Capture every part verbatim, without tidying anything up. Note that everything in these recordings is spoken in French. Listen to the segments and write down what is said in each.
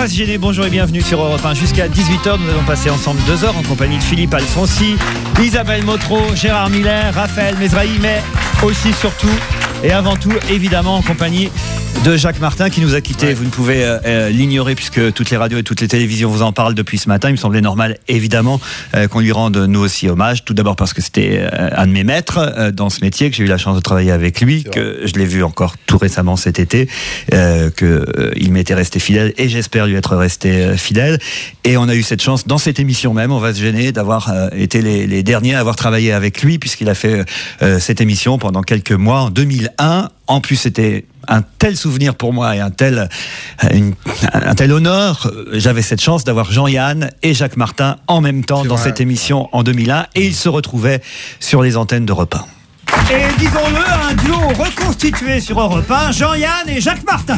va se gêner, bonjour et bienvenue sur Europe un. Jusqu'à dix-huit heures, nous allons passer ensemble deux heures en compagnie de Philippe Alfonsi, Isabelle Motro, Gérard Miller, Raphaël Mesrahi, mais aussi, surtout et avant tout, évidemment, en compagnie de Jacques Martin qui nous a quittés. Ouais. Vous ne pouvez euh, euh, l'ignorer puisque toutes les radios et toutes les télévisions vous en parlent depuis ce matin. Il me semblait normal, évidemment, euh, qu'on lui rende nous aussi hommage. Tout d'abord parce que c'était euh, un de mes maîtres euh, dans ce métier, que j'ai eu la chance de travailler avec lui, que je l'ai vu encore tout récemment cet été, euh, qu'il euh, m'était resté fidèle et j'espère lui être resté euh, fidèle. Et on a eu cette chance dans cette émission même, on va se gêner, d'avoir euh, été les, les derniers à avoir travaillé avec lui puisqu'il a fait euh, cette émission pendant quelques mois en deux mille un. En plus, c'était un tel souvenir pour moi et un tel, une, un tel honneur. J'avais cette chance d'avoir Jean-Yann et Jacques Martin en même temps C'est dans vrai. cette émission en deux mille un et ils se retrouvaient sur les antennes d'Europe un. Et disons-le, un duo reconstitué sur Europe un, Jean-Yann et Jacques Martin.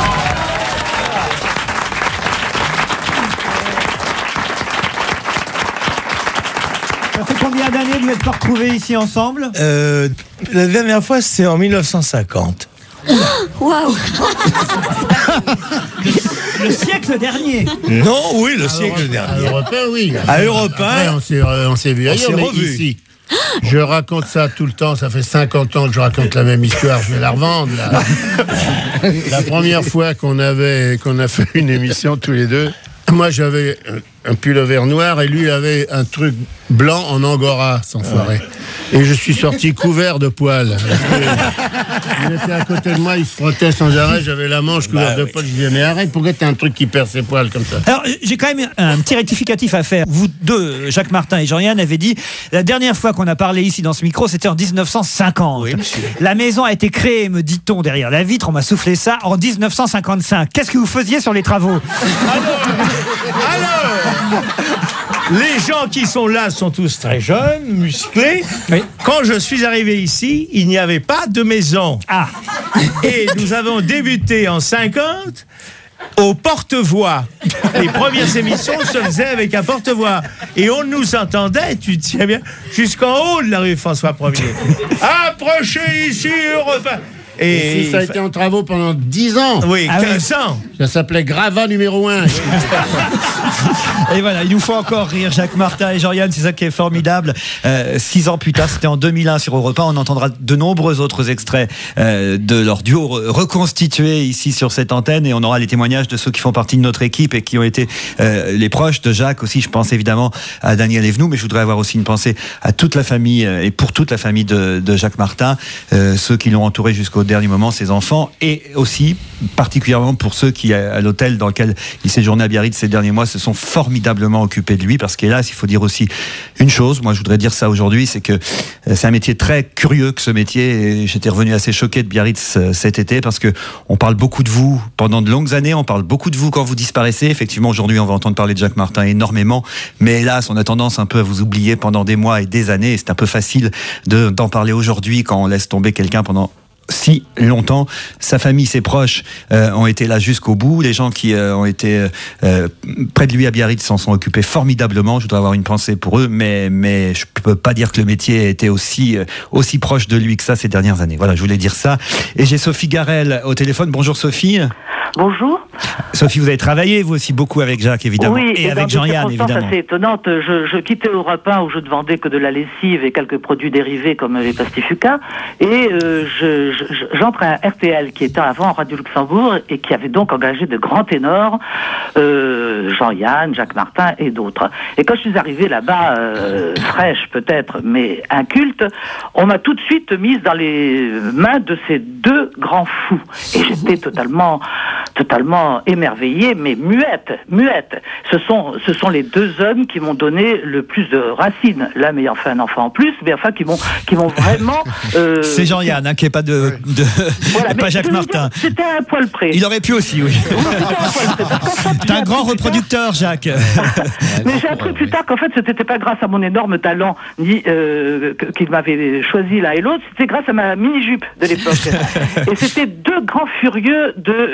Ça fait combien d'années que vous êtes pas retrouvés ici ensemble ? euh, La dernière fois, c'est en dix-neuf cent cinquante. Waouh. Le siècle dernier. Non, oui, le à siècle Europe, dernier. À Europe un, oui. À Europe un. Après, on s'est, on s'est vu ailleurs, mais revu. ici. Je raconte ça tout le temps, ça fait cinquante ans que je raconte la même histoire, je vais la revendre. Là. La première fois qu'on avait, qu'on a fait une émission tous les deux, moi j'avais un pullover noir et lui avait un truc blanc en angora, sans foirer. Et je suis sorti couvert de poils. Il était à côté de moi, il se frottait sans arrêt, j'avais la manche couverte bah, de oui. poils. Je disais, mais arrête, pourquoi t'as un truc qui perd ses poils comme ça ? Alors, j'ai quand même un petit rectificatif à faire. Vous deux, Jacques Martin et Jean-Yann, avez dit, la dernière fois qu'on a parlé ici dans ce micro, c'était en dix-neuf cent cinquante. Oui, la maison a été créée, me dit-on, derrière la vitre, on m'a soufflé ça, en dix-neuf cent cinquante-cinq. Qu'est-ce que vous faisiez sur les travaux ? Alors, alors les gens qui sont là sont tous très jeunes, musclés. Oui. Quand je suis arrivé ici, il n'y avait pas de maison. Ah. Et nous avons débuté en cinquante au porte-voix. Les premières émissions se faisaient avec un porte-voix. Et on nous entendait, tu te tiens bien, jusqu'en haut de la rue François Ier. Approchez ici, Europe un. Et, et si ça a été en travaux pendant dix ans. Oui, ah quinze ans. Ça s'appelait Gravat numéro un. Et voilà, il nous faut encore rire, Jacques Martin et Jean-Yann, c'est ça qui est formidable. Euh, six ans plus tard, c'était en deux mille un sur Europe un, on entendra de nombreux autres extraits euh, de leur duo reconstitué ici sur cette antenne et on aura les témoignages de ceux qui font partie de notre équipe et qui ont été euh, les proches de Jacques aussi. Je pense évidemment à Daniel Evenou, mais je voudrais avoir aussi une pensée à toute la famille euh, et pour toute la famille de, de Jacques Martin, euh, ceux qui l'ont entouré jusqu'au dernier moment, ses enfants, et aussi particulièrement pour ceux qui, à l'hôtel dans lequel il séjournait à Biarritz ces derniers mois, se sont formidablement occupés de lui, parce qu'hélas, il faut dire aussi une chose, moi je voudrais dire ça aujourd'hui, c'est que c'est un métier très curieux que ce métier, et j'étais revenu assez choqué de Biarritz cet été, parce que on parle beaucoup de vous pendant de longues années, on parle beaucoup de vous quand vous disparaissez, effectivement aujourd'hui on va entendre parler de Jacques Martin énormément, mais hélas on a tendance un peu à vous oublier pendant des mois et des années, et c'est un peu facile de, d'en parler aujourd'hui quand on laisse tomber quelqu'un pendant si longtemps. Sa famille, ses proches euh, ont été là jusqu'au bout. Les gens qui euh, ont été euh, près de lui à Biarritz s'en sont occupés formidablement. Je voudrais avoir une pensée pour eux, mais, mais je peux pas dire que le métier était aussi, euh, aussi proche de lui que ça ces dernières années. Voilà, je voulais dire ça. Et j'ai Sophie Garel au téléphone. Bonjour Sophie. Bonjour. Sophie, vous avez travaillé vous aussi beaucoup avec Jacques évidemment, oui, et, et avec Jean-Yann évidemment. C'est assez étonnante. Je, je quittais Europe un où je ne vendais que de la lessive et quelques produits dérivés comme les pastifucas, et euh, je, je, j'entre à R T L qui était avant Radio Luxembourg et qui avait donc engagé de grands ténors, euh, Jean-Yann, Jacques Martin et d'autres. Et quand je suis arrivée là-bas, euh, fraîche peut-être, mais inculte, on m'a tout de suite mise dans les mains de ces deux grands fous. Et j'étais totalement totalement émerveillée, mais muette, muette. Ce sont, ce sont les deux hommes qui m'ont donné le plus de racines. L'un m'ayant fait un enfant en plus, mais enfin qui m'ont, qui m'ont vraiment. Euh, c'est Jean-Yann, hein, qui est pas de, de voilà, pas Jacques Martin. Dire, c'était un poil près. Il aurait pu aussi, oui. oui T'es un grand reproducteur, tard, Jacques. Mais j'ai appris plus tard qu'en fait, c'était pas grâce à mon énorme talent ni euh, qu'il m'avait choisi l'un et l'autre. C'était grâce à ma mini jupe de l'époque. Et c'était deux grands furieux de euh, du sexe.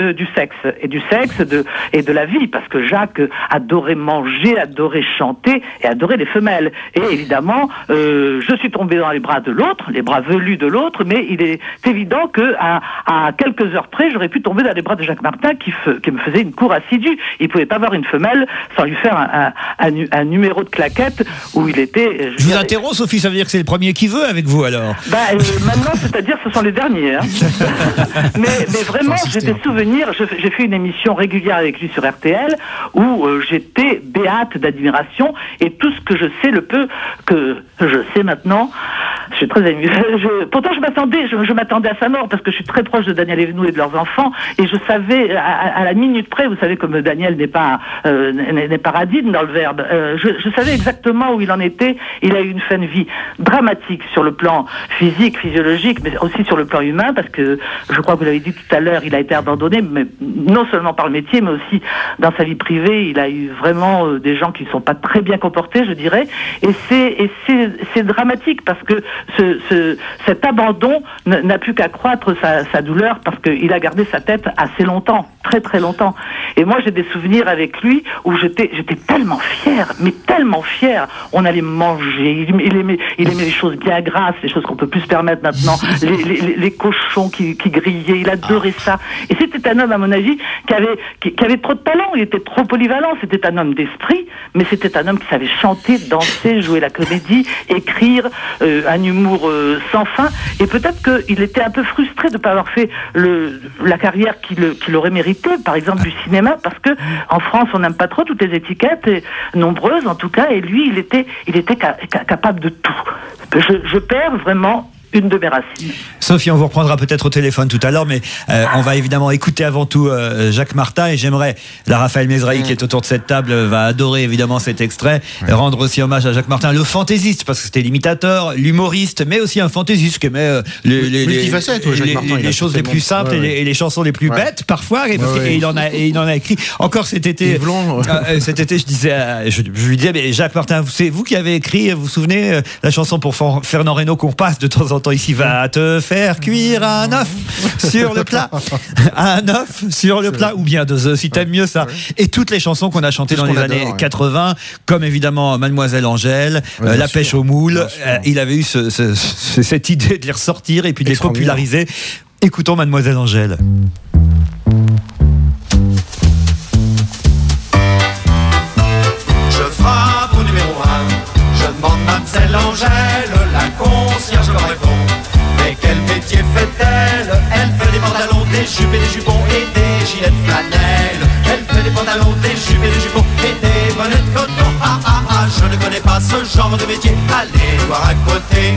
sexe, et du sexe de, et de la vie, parce que Jacques adorait manger, adorait chanter et adorait les femelles. Et évidemment, euh, je suis tombé dans les bras de l'autre, les bras velus de l'autre, mais il est évident que à, à quelques heures près, j'aurais pu tomber dans les bras de Jacques Martin qui, fe, qui me faisait une cour assidue. Il pouvait pas voir une femelle sans lui faire un, un, un, un numéro de claquette où il était... Je, je vous interromps, Sophie, ça veut dire que c'est le premier qui veut avec vous, alors? Bah, euh, maintenant, c'est-à-dire ce sont les derniers. Hein. mais, mais vraiment, j'ai des souvenirs. Je, j'ai fait une émission régulière avec lui sur R T L où euh, j'étais béate d'admiration, et tout ce que je sais, le peu que je sais maintenant, je suis très émue. Je, pourtant, je m'attendais, je, je m'attendais à sa mort parce que je suis très proche de Daniel Evenou et de leurs enfants, et je savais à, à la minute près, vous savez, comme Daniel n'est pas euh, n'est, n'est pas radine dans le verbe, euh, je, je savais exactement où il en était. Il a eu une fin de vie dramatique sur le plan physique, physiologique, mais aussi sur le plan humain, parce que je crois que vous l'avez dit tout à l'heure, il a été abandonné, mais non seulement par le métier, mais aussi dans sa vie privée. Il a eu vraiment euh, des gens qui ne sont pas très bien comportés, je dirais, et c'est et c'est, c'est dramatique parce que ce, ce, cet abandon n'a pu qu'accroître sa, sa douleur, parce qu'il a gardé sa tête assez longtemps, très très longtemps. Et moi, j'ai des souvenirs avec lui où j'étais j'étais tellement fière, mais tellement fière. On allait manger, il, il aimait il aimait les choses bien grasses, les choses qu'on peut plus se permettre maintenant, les, les, les cochons qui, qui grillaient, il adorait ça. Et c'était un homme, à mon avis, qui avait qui, qui avait trop de talent, il était trop polyvalent. C'était un homme d'esprit, mais c'était un homme qui savait chanter, danser, jouer la comédie, écrire, euh, un humour euh, sans fin. Et peut-être qu'il était un peu frustré de ne pas avoir fait le, la carrière qu'il, qu'il aurait mérité, par exemple du cinéma, parce que en France, on n'aime pas trop toutes les étiquettes, et nombreuses en tout cas, et lui, il était, il était ca- ca- capable de tout. Je, je perds vraiment une de mes racines. Sophie, on vous reprendra peut-être au téléphone tout à l'heure, mais euh, on va évidemment écouter avant tout euh, Jacques Martin, et j'aimerais, la Raphaël Mézrahi mmh. qui est autour de cette table va adorer évidemment cet extrait, ouais. rendre aussi hommage à Jacques Martin, le fantaisiste, parce que c'était l'imitateur, l'humoriste, mais aussi un fantaisiste qui aimait euh, les, les, les, les, ouais, les, Martin, les, les choses les plus simples ouais, et, les, et les chansons les plus ouais. bêtes parfois, et, ouais, ouais. et il en a, et il en a écrit encore cet été. Blanc, euh, cet été, je disais, à, je, je lui disais, mais Jacques Martin, c'est vous qui avez écrit, vous vous souvenez, euh, la chanson pour Fernand Reynaud qu'on passe de temps en temps ici, va te faire cuire un œuf sur le plat, un œuf sur le plat, ou bien deux œufs si t'aimes mieux ça. Et toutes les chansons qu'on a chantées dans les adore, années ouais. quatre-vingts, comme évidemment Mademoiselle Angèle, ouais, euh, La sûr. Pêche au moule. Euh, il avait eu ce, ce, ce, cette idée de les ressortir et puis de les populariser. Écoutons Mademoiselle Angèle. Je frappe au numéro un. Je demande Mademoiselle Angèle, la concierge me répond. Mais quel métier fait-elle? Elle fait des pantalons, des jupes et des jupons et des gilets de flanelle. Elle fait des pantalons, des jupes et des jupons et des bonnets de coton. Ah ah ah, je ne connais pas ce genre de métier. Allez voir à côté.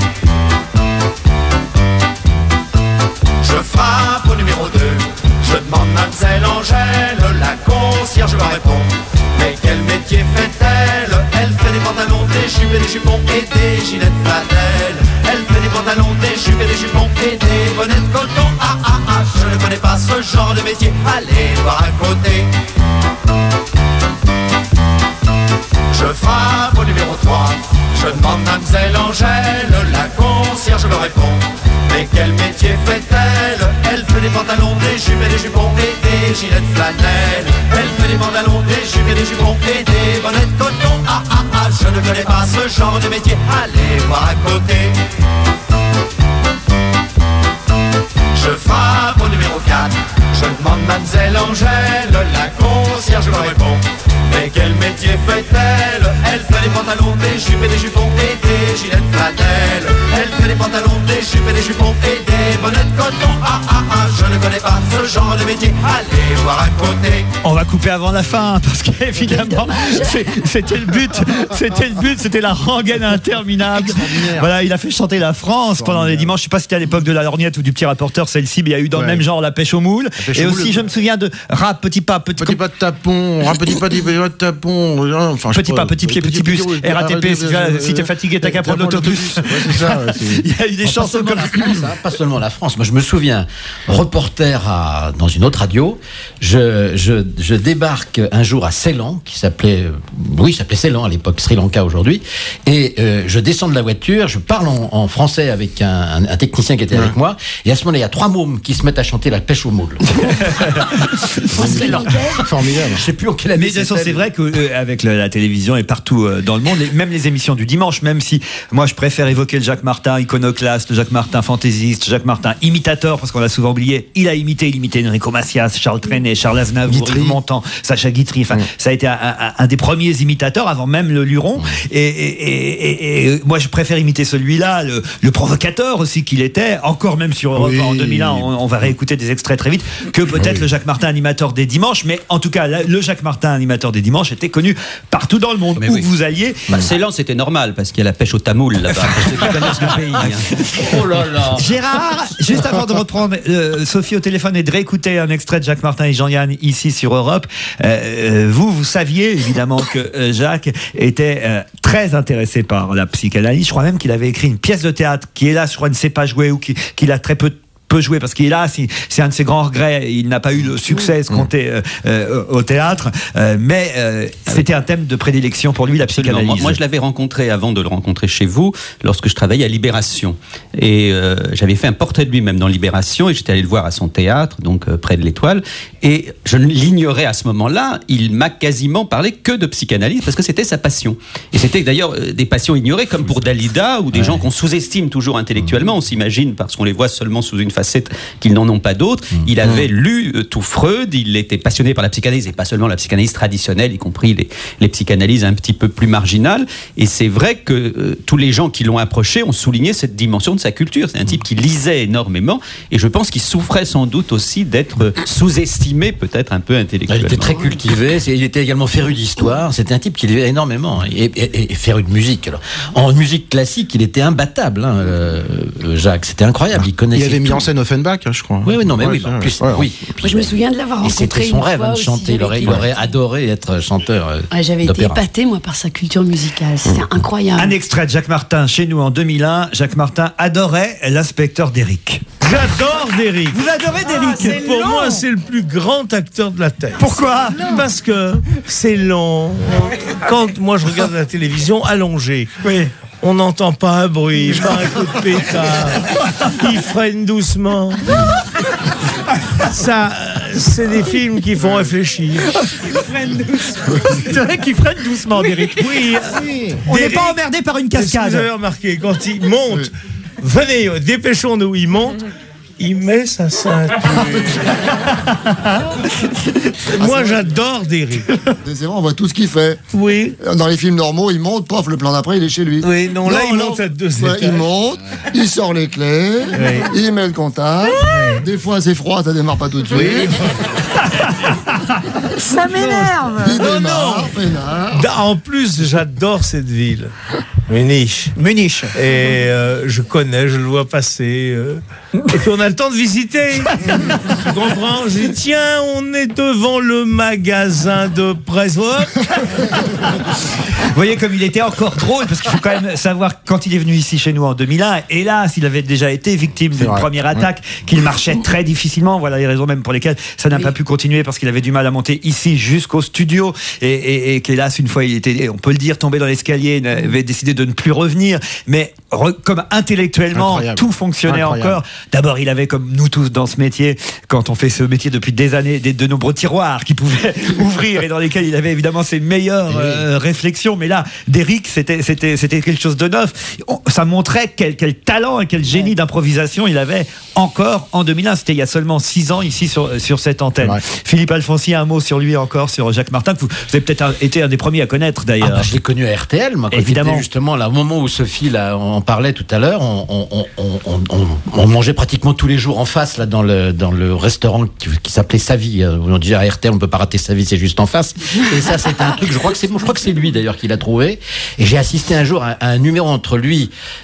Je frappe au numéro deux. Je demande Mademoiselle Angèle, la concierge me répond. Mais quel métier fait-elle? Elle fait des pantalons, des jupes et des jupons et des gilets de flanelle. Elle fait des pantalons, des jupes et des jupons et des bonnets de coton. Ah ah ah, je ne connais pas ce genre de métier. Allez voir à côté. Je frappe au numéro trois. Je demande Mademoiselle Angèle, la concierge me répond. Mais quel métier fait-elle? Elle fait des pantalons, des jupes et des jupons et des gilets de flanelle. Elle fait des pantalons, des jupes et des jupons et des bonnets de coton. Ah ah ah, je ne connais pas ce genre de métier. Allez voir à côté. Je frappe au numéro quatre. Je demande Mademoiselle Angèle, la concierge me répond. Mais quel métier fait-elle? Elle fait des pantalons, des jupes et des jupons et des gilets de flanelle. Elle fait des pantalons, des jupes et des jupons et des bonnets de coton. Ah ah ah, je ne connais pas ce genre de métier. Allez voir à côté. On va couper avant la fin, parce qu'évidemment, c'est, c'était le but. C'était le but, c'était la rengaine interminable. Voilà, il a fait chanter la France pendant les dimanches. Je ne sais pas si c'était à l'époque de la lorgnette ou du petit rapporteur, celle-ci, mais il y a eu dans ouais. le même genre La Pêche au moule. Pêche et au aussi, moule, je me souviens de Rap, Petit Pas, Petit, petit Pas de Tapon, Rap, Petit Pas, Petit Pas de Tapon. Enfin, petit Pas, Petit Pied, Petit Bus, R A T P, si t'es fatigué, t'as qu'à prendre l'autobus. Il y a eu des chansons comme ça. Pas seulement la France. Moi, je me souviens, reporter à à, dans une autre radio. Je, je, je débarque un jour à Ceylan, qui s'appelait, oui, s'appelait Ceylan à l'époque, Sri Lanka aujourd'hui. Et euh, je descends de la voiture, je parle en, en français avec un, un, un technicien qui était ouais. avec moi. Et à ce moment-là, il y a trois mômes qui se mettent à chanter la pêche au moule. Formidable. Je sais plus en quelle année. Mais de toute façon, c'est vrai qu'avec euh, la télévision et partout euh, dans le monde, et même les émissions du dimanche, même si moi je préfère évoquer le Jacques Martin iconoclaste, le Jacques Martin fantaisiste, Jacques Martin imitateur, parce qu'on l'a souvent oublié, il a imité, il imitait Enrico Macias, Charles Trenet, Charles Aznavour, Yves Montand, Sacha Guitry. Enfin, mmh. ça a été un, un, un des premiers imitateurs avant même le Luron. Mmh. Et, et, et, et moi, je préfère imiter celui-là, le, le provocateur aussi qu'il était, encore même sur Europe oui. en deux mille un. On, on va réécouter des extraits très vite, que peut-être oui. le Jacques Martin animateur des dimanches. Mais en tout cas, le Jacques Martin animateur des dimanches était connu partout dans le monde. Mais où oui. vous alliez. Bah, Ceylan, c'était normal parce qu'il y a la pêche au tamoul là-bas. Pour ceux qui connaissent le pays. Hein. Oh là là. Gérard, juste avant de reprendre euh, Sophie au téléphone et de réécouter un extrait de Jacques Martin et Jean-Yann ici sur Europe, euh, vous, vous saviez évidemment que euh, Jacques était euh, très intéressé par la psychanalyse. Je crois même qu'il avait écrit une pièce de théâtre qui, hélas, je crois, ne sait pas jouer ou qui, qu'il a très peu peut jouer parce qu'il est là, c'est, c'est un de ses grands regrets, il n'a pas eu le succès escompté euh, euh, au théâtre, euh, mais euh, c'était un thème de prédilection pour lui, la psychanalyse. Moi, moi je l'avais rencontré avant de le rencontrer chez vous, lorsque je travaillais à Libération, et euh, j'avais fait un portrait de lui-même dans Libération, et j'étais allé le voir à son théâtre, donc euh, près de l'Étoile, et je l'ignorais à ce moment-là, il m'a quasiment parlé que de psychanalyse, parce que c'était sa passion, et c'était d'ailleurs euh, des passions ignorées, comme pour Dalida, ou des ouais. gens qu'on sous-estime toujours intellectuellement, on s'imagine, parce qu'on les voit seulement sous une façon qu'ils n'en ont pas d'autres. Mmh. Il avait mmh. lu euh, tout Freud, il était passionné par la psychanalyse, et pas seulement la psychanalyse traditionnelle, y compris les, les psychanalyses un petit peu plus marginales. Et c'est vrai que euh, tous les gens qui l'ont approché ont souligné cette dimension de sa culture. C'est un type qui lisait énormément, et je pense qu'il souffrait sans doute aussi d'être sous-estimé, peut-être un peu intellectuellement. Il était très cultivé, il était également féru d'histoire, c'était un type qui lisait énormément, et, et, et féru de musique. Alors, en musique classique, il était imbattable, hein, euh, Jacques, c'était incroyable, il connaissait Il avait mis tout. en scène Offenbach, je crois. Oui, oui, non, mais ouais, oui, bah, plus, ouais, oui. Moi, je me souviens de l'avoir rencontré. Et c'était son rêve hein, de chanter. Il aurait, il aurait adoré être chanteur. Euh, ouais, j'avais d'opéra. été épatée, moi, par sa culture musicale. C'était mmh. incroyable. Un extrait de Jacques Martin chez nous en deux mille un. Jacques Martin adorait l'inspecteur Derrick. J'adore Derrick. Vous adorez Derrick? ah, Pour long. moi, c'est le plus grand acteur de la Terre. Pourquoi? Parce que c'est long. Quand moi, je regarde la télévision allongée. Oui. On n'entend pas un bruit, pas un coup de pétard. Il freine doucement. Ça, c'est des films qui font réfléchir. Il freine doucement. C'est vrai qu'il freine doucement, oui. Derrick. Oui. oui. On n'est pas emmerdé par une cascade. Vous avez remarqué, quand il monte, venez, dépêchons-nous, il monte. Il met sa ceinture. Moi, j'adore Derrick. C'est vrai, on voit tout ce qu'il fait. Oui. Dans les films normaux, il monte, pof, le plan d'après, il est chez lui. Oui, non, là, non, il non, monte à deux ouais, étages. Il monte, il sort les clés, oui. il met le contact. Oui. Des fois, c'est froid, ça démarre pas tout de suite. Oui. Ça m'énerve. Il non, démarre, non. En plus, j'adore cette ville. Munich. Munich. Et euh, je connais, je le vois passer. Euh, et puis on a le temps de visiter. Tu comprends? Je dis, tiens, on est devant le magasin de presse. Vous voyez comme il était encore drôle, parce qu'il faut quand même savoir, quand il est venu ici chez nous en deux mille un, hélas, il avait déjà été victime d'une première attaque, mmh. qu'il marchait très difficilement. Voilà les raisons même pour lesquelles ça n'a oui. pas pu continuer, parce qu'il avait du mal à monter ici jusqu'au studio, et, et, et qu'hélas, une fois il était, on peut le dire, tombé dans l'escalier, il avait décidé de ne plus revenir, mais re, comme intellectuellement incroyable. Tout fonctionnait incroyable. Encore. D'abord, il avait, comme nous tous dans ce métier, quand on fait ce métier depuis des années, des, de nombreux tiroirs qui pouvaient ouvrir et dans lesquels il avait évidemment ses meilleures euh, réflexions. Mais là, Derrick, c'était, c'était, c'était quelque chose de neuf. On, ça montrait quel, quel talent et quel génie d'improvisation il avait encore en deux mille un. C'était il y a seulement six ans ici sur, sur cette antenne. Ouais. Philippe Alfonsi, un mot sur lui encore, sur Jacques Martin, que vous, vous avez peut-être un, été un des premiers à connaître d'ailleurs. Ah bah, je l'ai connu à R T L, moi, quand évidemment. Justement, là, au moment où Sophie là, en parlait tout à l'heure, on, on, on, on, on, on mangeait pratiquement tous les jours en face, là, dans le, dans le restaurant qui, qui s'appelait Savy. On disait à R T L, on peut pas rater Savy, c'est juste en face. Et ça, c'était un truc, je crois que c'est, je crois que c'est lui d'ailleurs qui l'a trouvé. Et j'ai assisté un jour à, à un numéro entre lui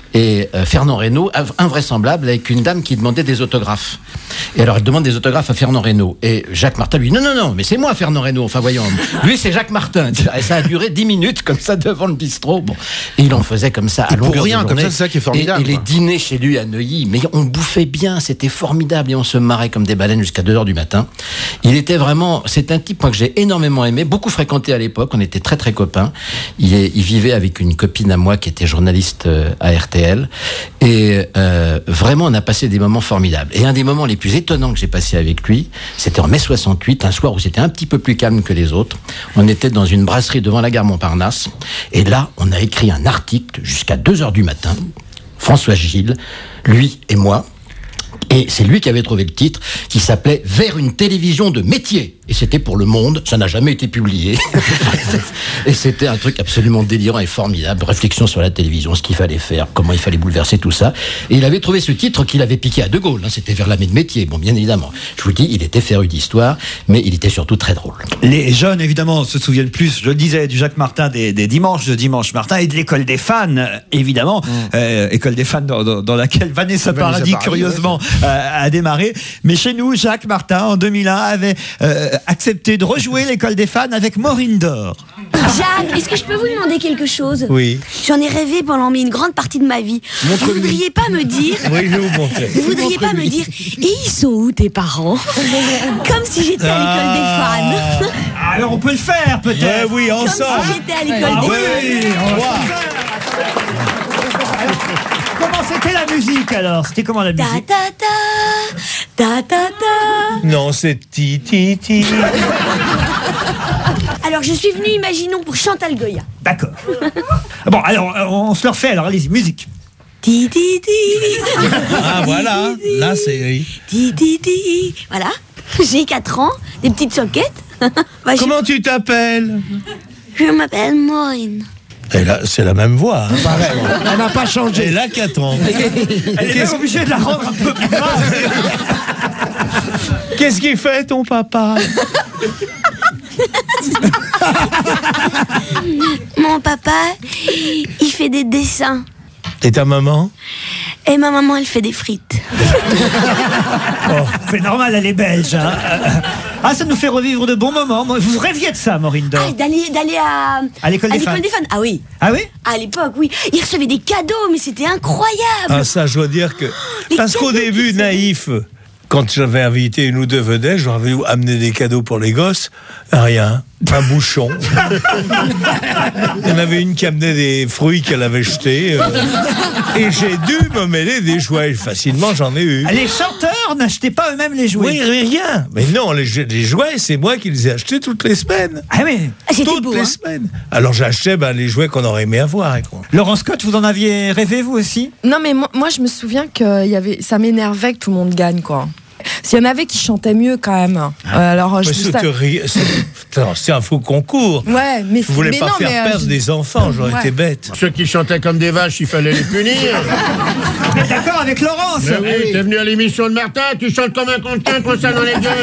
et euh, Fernand Reynaud, invraisemblable, avec une dame qui demandait des autographes. Et alors, elle demande des autographes à Fernand Reynaud. Et Jacques Martin lui dit, non, non, non, mais c'est moi Fernand Reynaud. Enfin, voyons, lui, c'est Jacques Martin. Et ça a duré dix minutes, comme ça, devant le bistrot. Bon. Et il en faisait comme ça, à longueur pour rien, de comme journée. ça, c'est ça qui est formidable. Et, et les quoi. dîners chez lui à Neuilly, mais on bouffait bien, c'était formidable, et on se marrait comme des baleines jusqu'à deux heures du matin. Il était vraiment, c'est un type moi, que j'ai énormément aimé, beaucoup fréquenté à l'époque, on était très très copains. Il, est, il vivait avec une copine à moi qui était journaliste euh, à R T L, et euh, vraiment on a passé des moments formidables. Et un des moments les plus étonnants que j'ai passé avec lui, c'était en mai soixante-huit, un soir où c'était un petit peu plus calme que les autres. On était dans une brasserie devant la gare Montparnasse, et là on a écrit un article jusqu'à deux heures du matin, François Gilles, lui et moi. Et c'est lui qui avait trouvé le titre, qui s'appelait « Vers une télévision de métier ». Et c'était pour Le Monde, ça n'a jamais été publié. Et c'était un truc absolument délirant et formidable. Réflexion sur la télévision, ce qu'il fallait faire, comment il fallait bouleverser tout ça. Et il avait trouvé ce titre qu'il avait piqué à De Gaulle. Hein, c'était Vers l'armée de métier, bon, bien évidemment. Je vous le dis, il était féru d'histoire, mais il était surtout très drôle. Les jeunes, évidemment, se souviennent plus, je le disais, du Jacques Martin des, des dimanches de Dimanche Martin et de l'école des fans, évidemment. Mmh. Euh, école des fans dans, dans, dans laquelle Vanessa, Vanessa Paradis, Paradis, curieusement, ouais. euh, a démarré. Mais chez nous, Jacques Martin, en deux mille un, avait euh, accepté de rejouer l'école des fans avec Maureen Dor. Jacques, est-ce que je peux vous demander quelque chose? Oui. J'en ai rêvé pendant une grande partie de ma vie. Montre vous voudriez pas me dire... Oui, je vais vous montrer. Vous voudriez pas me dire, et ils sont où tes parents? Comme si j'étais à l'école des fans. Alors on peut le faire peut-être. Ouais, oui, ensemble. Comme si j'étais à l'école ah, des oui, fans. On va alors, comment c'était la musique alors? C'était comment la musique? Ta ta ta, ta ta ta. Non, c'est ti ti ti. Alors je suis venue, imaginons, pour Chantal Goya. D'accord. Bon, alors on se le refait, alors allez-y, musique. Ti ti ti. Ah voilà, là c'est... Oui. Ti ti ti. Voilà, j'ai quatre ans, des petites soquettes. Bah, comment je... tu t'appelles? Je m'appelle Maureen. Et là, c'est la même voix. Hein. Pareil, elle n'a pas changé. Elle a quatre ans. Elle est obligée de la rendre un peu plus grave. Qu'est-ce qu'il fait ton papa? Mon papa, il fait des dessins. Et ta maman? Et ma maman, elle fait des frites. Oh, c'est normal, elle est belge. Hein. Ah, ça nous fait revivre de bons moments. Vous rêviez de ça, Maureen Dor? Ah, d'aller, d'aller à, à l'école des, des fans. Ah oui. Ah oui? À l'époque, oui. Ils recevaient des cadeaux, mais c'était incroyable. Ah, ça, je dois dire que... Les Parce qu'au début, naïf... Quand j'avais invité une ou deux vedettes, j'avais amené des cadeaux pour les gosses. Rien. Un bouchon. Il y en avait une qui amenait des fruits qu'elle avait jetés. Euh, et j'ai dû me mêler des jouets. Facilement, j'en ai eu. Les chanteurs n'achetaient pas eux-mêmes les jouets? Oui, rien. Mais non, les, les jouets, c'est moi qui les ai achetés toutes les semaines. Ah oui. Toutes beau, les hein. semaines. Alors j'achetais ben, les jouets qu'on aurait aimé avoir. Quoi. Laurent Scott, vous en aviez rêvé, vous aussi? Non, mais moi, moi je me souviens que y avait, ça m'énervait que tout le monde gagne, quoi. S'il y en avait qui chantaient mieux quand même. Ah. Euh, alors, je c'est, ça... ri... c'est... c'est un faux concours. Ouais, mais vous voulez mais pas non, faire mais, perdre euh, des enfants, j'aurais ouais. été bête. Ceux qui chantaient comme des vaches, il fallait les punir. Vous êtes d'accord avec Laurence? Mais oui, oui, t'es venu à l'émission de Martin, tu chantes comme un content, qu'on ça dans les gueules.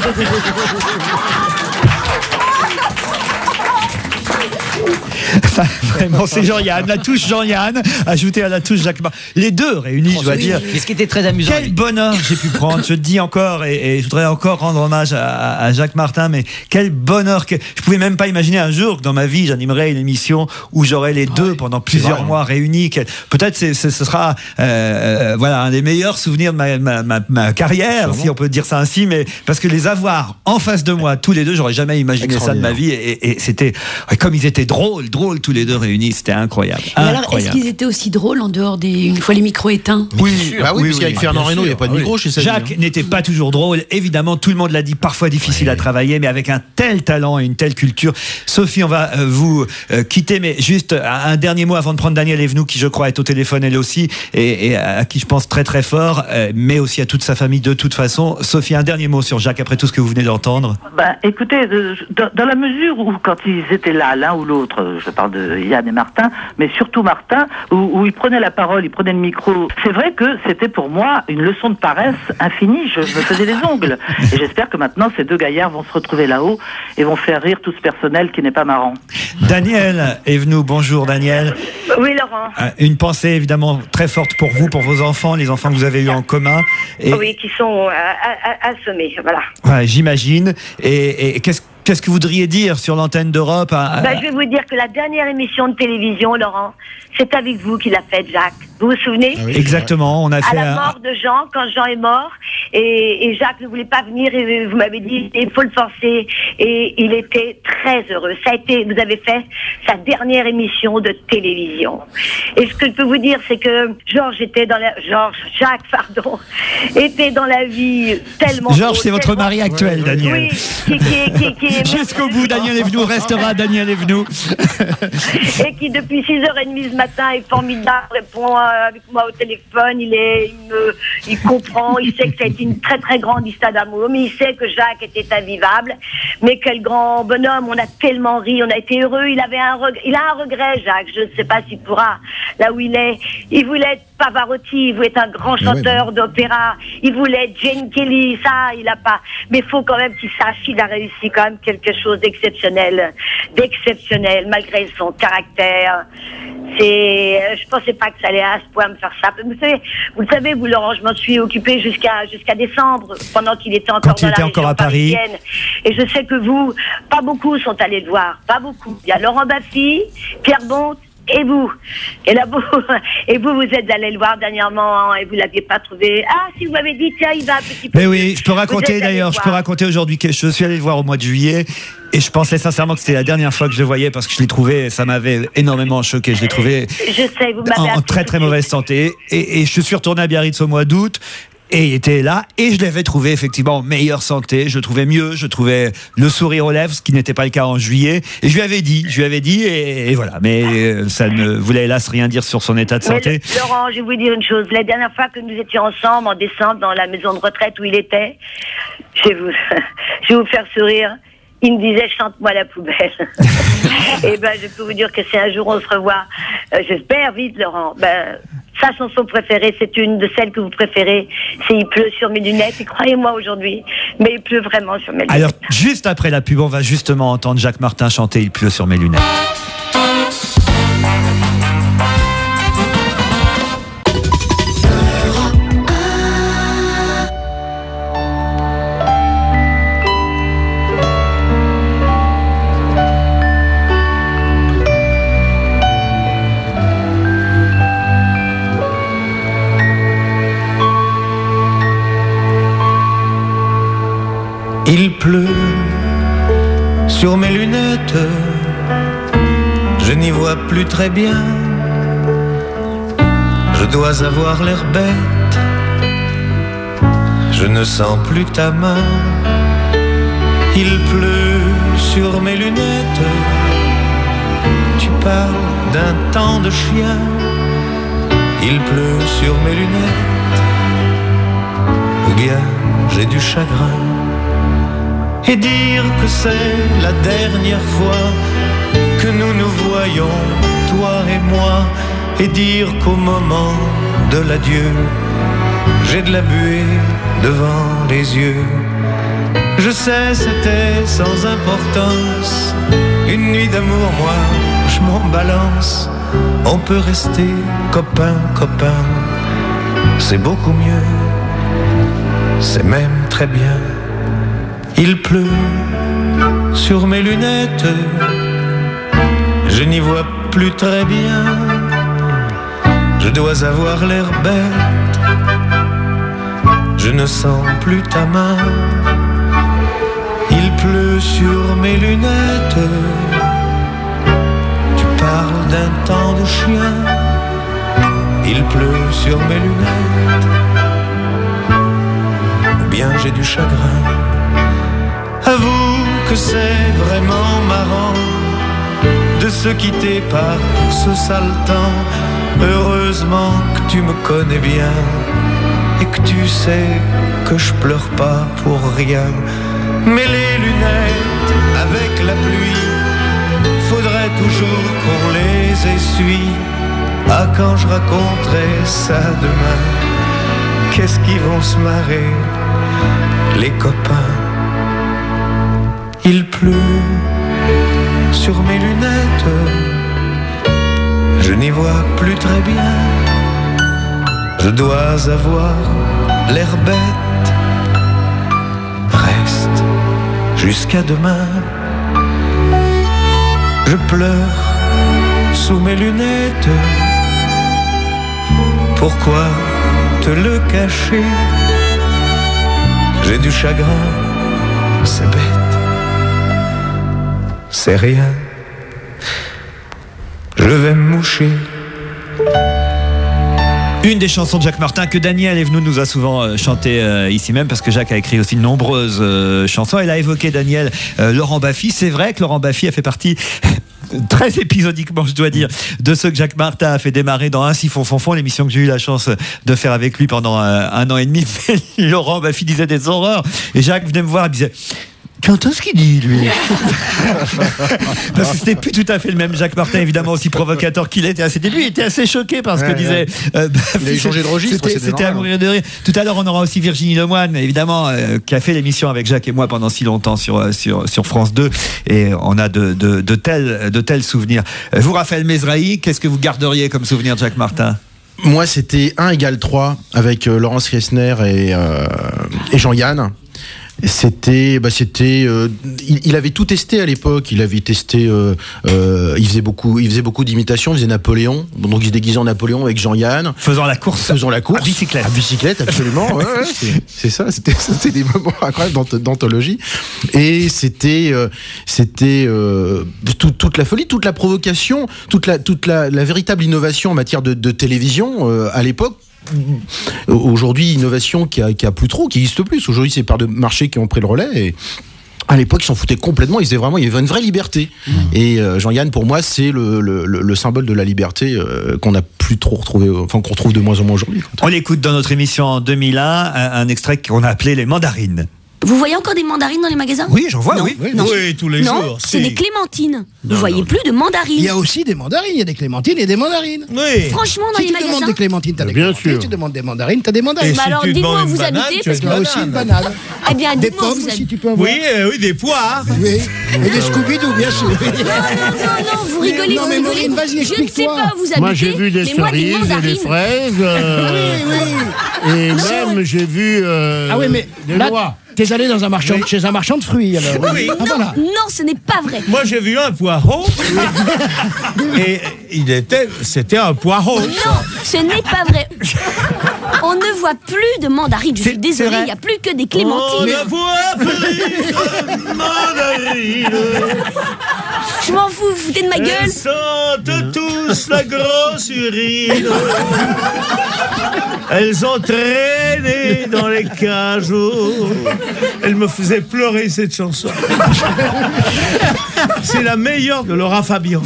Enfin, vraiment, c'est Jean-Yann, la touche Jean-Yann, ajoutée à la touche Jacques Martin. Les deux réunis, je dois dire. Et ce qui était très amusant. Quel bonheur j'ai pu prendre, je le dis encore, et, et je voudrais encore rendre hommage à, à Jacques Martin, mais quel bonheur que je pouvais même pas imaginer un jour que dans ma vie j'animerais une émission où j'aurais les deux pendant plusieurs mois réunis. Peut-être c'est, ce sera euh, voilà un des meilleurs souvenirs de ma, ma, ma, ma carrière, si on peut dire ça ainsi, mais parce que les avoir en face de moi tous les deux, j'aurais jamais imaginé ça de ma vie, et, et c'était comme ils étaient drôles, drôles tous les deux réunis, c'était incroyable. Mais incroyable. Alors, est-ce qu'ils étaient aussi drôles en dehors des une fois les micros éteints? Oui, sûr. Bah oui, oui, parce qu'avec oui, Fernand Reynaud, il n'y a pas de micro oui. chez sa Jacques vie, hein. n'était pas toujours drôle, évidemment, tout le monde l'a dit, parfois difficile oui. à travailler, mais avec un tel talent et une telle culture. Sophie, on va euh, vous euh, quitter, mais juste un dernier mot avant de prendre Daniel Evenou, qui je crois est au téléphone elle aussi, et, et à qui je pense très très fort, euh, mais aussi à toute sa famille de toute façon. Sophie, un dernier mot sur Jacques après tout ce que vous venez d'entendre. Ben, écoutez, euh, dans, dans la mesure où quand ils étaient là, l'un ou l'autre, je parle de Yann et Martin, mais surtout Martin, où, où il prenait la parole, il prenait le micro. C'est vrai que c'était pour moi une leçon de paresse infinie. Je me faisais les ongles. Et j'espère que maintenant, ces deux gaillards vont se retrouver là-haut et vont faire rire tout ce personnel qui n'est pas marrant. Daniel Evenou, bonjour Daniel. Oui, Laurent. Euh, Une pensée évidemment très forte pour vous, pour vos enfants, les enfants que vous avez eus en commun. Et, Oui, qui sont euh, à- à- assommés, voilà. ouais, j'imagine. Et, et qu'est-ce qu'est-ce que vous voudriez dire sur l'antenne d'Europe à- à- Ben, je vais vous dire que la dernière émission de télévision, Laurent, c'est avec vous qu'il a faite, Jacques. Vous vous souvenez? Exactement, on a À fait la un- mort de Jean, quand Jean est mort, et, et Jacques ne voulait pas venir, et vous m'avez dit, il faut le forcer, et il était très heureux. Ça a été, vous avez fait sa dernière émission de télévision. Et ce que je peux vous dire, c'est que Georges était dans la, Georges, Jacques, pardon, était dans la vie tellement... Georges, beau, c'est votre tellement- mari actuel, Daniel. Oui, qui, qui, qui, qui est Jusqu'au bout, Daniel Evenou restera Daniel Evenou. et qui depuis six heures trente ce matin est formidable, répond euh, avec moi au téléphone, il est, il me, il comprend, il sait que ça a été une très très grande histoire d'amour, mais il sait que Jacques était invivable, mais quel grand bonhomme, on a tellement ri, on a été heureux, il avait un regret, il a un regret, Jacques, je ne sais pas s'il pourra, là où il est, il voulait être Pavarotti, il voulait être un grand Ah ouais, chanteur d'opéra, il voulait être Jane Kelly, ça, il a pas, mais il faut quand même qu'il sache qu'il a réussi quand même quelque chose d'exceptionnel, d'exceptionnel, malgré son caractère. C'est, euh, je pensais pas que ça allait à ce point me faire ça. Vous savez, vous le savez, vous Laurent, je m'en suis occupée jusqu'à jusqu'à décembre, pendant qu'il était encore Quand il dans était la encore région à Paris. parisienne. Et je sais que vous, pas beaucoup sont allés le voir, pas beaucoup. Il y a Laurent Baffy, Pierre Bonte. Et vous, et là, vous, et vous, vous êtes allé le voir dernièrement, hein, et vous l'aviez pas trouvé. Ah, si vous m'avez dit, tiens, il va un petit peu. Mais oui, je peux Vous raconter êtes allé d'ailleurs, le je peux voir. raconter aujourd'hui que je suis allé le voir au mois de juillet et je pensais sincèrement que c'était la dernière fois que je le voyais parce que je l'ai trouvé, ça m'avait énormément choqué. Je l'ai trouvé Je sais, vous m'avez en, en appelé très tout très de mauvaise suite. santé et, et je suis retourné à Biarritz au mois d'août. Et il était là, et je l'avais trouvé effectivement en meilleure santé. Je le trouvais mieux, je trouvais le sourire aux lèvres, ce qui n'était pas le cas en juillet. Et je lui avais dit, je lui avais dit, et, et voilà. Mais euh, ça ne voulait hélas rien dire sur son état de Mais santé. le- Laurent, je vais vous dire une chose. La dernière fois que nous étions ensemble en décembre dans la maison de retraite où il était, je vais vous, je vais vous faire sourire. Il me disait chante-moi la poubelle. Et ben je peux vous dire que si un jour on se revoit, euh, j'espère vite, Laurent. Ben sa chanson préférée, c'est une de celles que vous préférez. C'est Il pleut sur mes lunettes. Et croyez-moi aujourd'hui, mais il pleut vraiment sur mes lunettes. Alors, juste après la pub, on va justement entendre Jacques Martin chanter Il pleut sur mes lunettes. Il pleut sur mes lunettes, je n'y vois plus très bien. Je dois avoir l'air bête, je ne sens plus ta main. Il pleut sur mes lunettes, tu parles d'un temps de chien. Il pleut sur mes lunettes, ou bien j'ai du chagrin. Et dire que c'est la dernière fois que nous nous voyons, toi et moi, et dire qu'au moment de l'adieu, j'ai de la buée devant les yeux. Je sais, c'était sans importance, une nuit d'amour, moi, je m'en balance. On peut rester copain, copain, c'est beaucoup mieux, c'est même très bien. Il pleut sur mes lunettes, je n'y vois plus très bien. Je dois avoir l'air bête, je ne sens plus ta main. Il pleut sur mes lunettes, tu parles d'un temps de chien. Il pleut sur mes lunettes, ou bien j'ai du chagrin. Avoue que c'est vraiment marrant de se quitter par ce sale temps. Heureusement que tu me connais bien et que tu sais que je pleure pas pour rien. Mais les lunettes avec la pluie, faudrait toujours qu'on les essuie. Ah, quand je raconterai ça demain, qu'est-ce qu'ils vont se marrer, les copains. Il pleut sur mes lunettes, je n'y vois plus très bien. Je dois avoir l'air bête. Reste jusqu'à demain. Je pleure sous mes lunettes. Pourquoi te le cacher? J'ai du chagrin, c'est bête. C'est rien. Je vais me moucher. Une des chansons de Jacques Martin que Daniel Evenou nous a souvent euh, chanté euh, ici même, parce que Jacques a écrit aussi de nombreuses euh, chansons. Elle a évoqué, Daniel, euh, Laurent Baffy. C'est vrai que Laurent Baffy a fait partie très épisodiquement, je dois dire, de ceux que Jacques Martin a fait démarrer dans Un Siphon Fonfon, l'émission que j'ai eu la chance de faire avec lui pendant euh, un an et demi. Laurent Baffy disait des horreurs et Jacques venait me voir et me disait: tu entends ce qu'il dit, lui? Parce que c'était plus tout à fait le même Jacques Martin, évidemment, aussi provocateur qu'il était à ses débuts. Il était assez choqué par ce ouais, que disait. Ouais. Euh, il a changé de registre. C'était, c'était à mourir de rire. Tout à l'heure, on aura aussi Virginie Lemoine, évidemment, euh, qui a fait l'émission avec Jacques et moi pendant si longtemps sur, sur, sur France deux. Et on a de, de, de, tels, de tels souvenirs. Vous, Raphaël Mesrahi, qu'est-ce que vous garderiez comme souvenir de Jacques Martin? Moi, c'était un égale trois avec euh, Laurence Riesner et, euh, et Jean-Yann. C'était, bah c'était, euh, il, il avait tout testé à l'époque. Il avait testé, euh, euh, il faisait beaucoup, il faisait beaucoup d'imitations. Il faisait Napoléon, donc il se déguisait en Napoléon avec Jean-Yann, faisant la course, faisant la course, à bicyclette, à bicyclette, absolument. ouais, ouais, c'est, c'est ça. C'était, c'était des moments incroyables d'anth- d'anthologie. Et c'était, euh, c'était euh, tout, toute la folie, toute la provocation, toute la, toute la, la véritable innovation en matière de, de télévision euh, à l'époque. Aujourd'hui, innovation qui a, qui a plus trop, qui n'existe plus. Aujourd'hui, c'est par de marchés qui ont pris le relais. Et à l'époque, ils s'en foutaient complètement. Ils faisaient vraiment, il y avait une vraie liberté. Mmh. Et euh, Jean-Yann, pour moi, c'est le, le, le symbole de la liberté euh, qu'on n'a plus trop retrouvé, enfin qu'on retrouve de moins en moins aujourd'hui. On l'écoute dans notre émission en deux mille un, un, un extrait qu'on a appelé les mandarines. Vous voyez encore des mandarines dans les magasins? Oui, j'en vois, non. oui. Oui, oui, tous les non, jours. c'est si. des clémentines. Non, Vous voyez non. plus de mandarines. Il y a aussi des mandarines, il y a des clémentines et des mandarines. Oui. Franchement, dans si les tu magasins. demandes des clémentines, t'as des Bien clémentines. sûr. Tu demandes des mandarines, t'as des mandarines. Et bah si alors, tu dites-moi demandes où une vous banane, habitez, tu as parce Il y que. a aussi une banane. Eh bien, Des dites-moi où pommes vous aussi, habitez. tu peux avoir. Oui, euh, oui, des poires. Oui. Et des Scooby-Doo, bien sûr. Non, non, non, vous rigolez, Non, vous mais rigolez. Maureen, vas-y, Je ne sais explique-toi. pas où vous habitez. Moi, j'ai vu des mais moi, cerises et des mandarines. fraises. euh, Oui, oui. Et même, j'ai vu euh, Ah oui, mais des là, noix. t'es allé dans un marchand, chez un marchand de fruits, alors. Oui. Ah, voilà. Non, ce n'est pas vrai. Moi, j'ai vu un poireau. Et il était, c'était un poireau. Non, ce n'est pas vrai. On ne voit plus de mandarines. Je suis désolée, il n'y a plus que des On clémentines. ne voit plus de mandarines. Je m'en fous, vous foutez de ma gueule. Elles sentent tous la grosse urine. Elles ont traîné dans les cajots. Elle me faisait pleurer cette chanson. C'est la meilleure de Laura Fabian.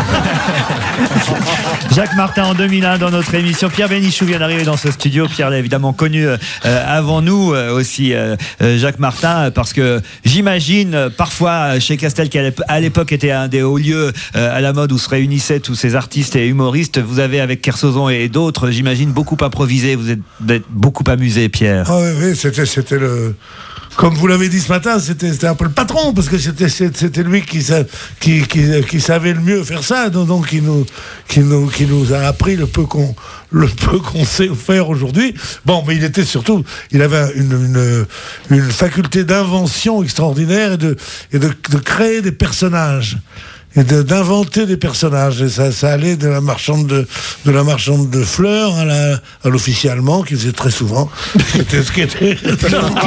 Jacques Martin en deux mille un dans notre émission. Pierre Bénichou vient d'arriver dans ce studio. Pierre l'a évidemment connu euh, avant nous euh, aussi, euh, Jacques Martin, parce que j'imagine euh, parfois chez Castel, qui à l'époque était un des hauts lieux euh, à la mode où se réunissaient tous ces artistes et humoristes, vous avez avec Kersozon et d'autres, j'imagine, beaucoup improvisé. Vous êtes, vous êtes beaucoup amusé, Pierre. Ah oui, oui, c'était, c'était le... Comme vous l'avez dit ce matin, c'était, c'était un peu le patron, parce que c'était, c'était lui qui, qui, qui, qui savait le mieux faire ça, donc qui nous, qui nous, qui nous a appris le peu qu'on, le peu qu'on sait faire aujourd'hui. Bon, mais il était surtout, il avait une, une, une faculté d'invention extraordinaire et de, et de, de créer des personnages. Et de, d'inventer des personnages. Et ça, ça allait de la marchande de, de la marchande de fleurs à, la, à l'officier allemand, qui faisait très souvent. C'était ce qui était, ce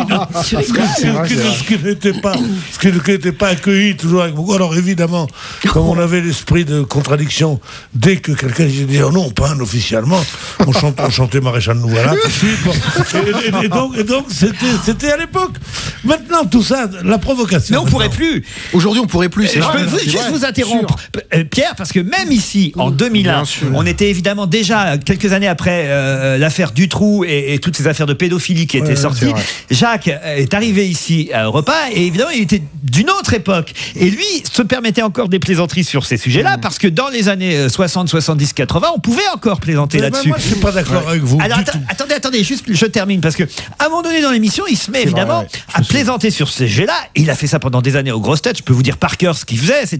qui n'était pas, ce qui n'était pas accueilli toujours avec beaucoup. Alors évidemment, comme on avait l'esprit de contradiction, dès que quelqu'un disait oh non, pas un officier allemand, on chantait, on chantait Maréchal nous voilà tout de suite. Bon. Et, et, et donc, et donc c'était, c'était à l'époque. Maintenant, tout ça, la provocation. Mais on pourrait plus. Aujourd'hui, on pourrait plus. C'est Je vrai, peux vous- c'est juste vrai. vous interrompre, euh, Pierre, parce que même ici, en deux mille un, on était évidemment déjà quelques années après euh, l'affaire Dutroux et, et toutes ces affaires de pédophilie qui étaient Ouais, sorties. Jacques est arrivé ici à Europa et évidemment, il était d'une autre époque. Et lui se permettait encore des plaisanteries sur ces sujets-là, parce que dans les années soixante, soixante-dix, quatre-vingts, on pouvait encore plaisanter Mais là-dessus. moi, je suis pas d'accord Ouais. avec vous. Alors du atta- tout. attendez, attendez, juste je termine, parce que à un moment donné dans l'émission, il se met C'est évidemment vrai, ouais. à plaisanter sur ces sujets-là. Il a fait ça pendant des années aux grosses têtes. Je peux vous dire par cœur ce qu'il faisait. C'était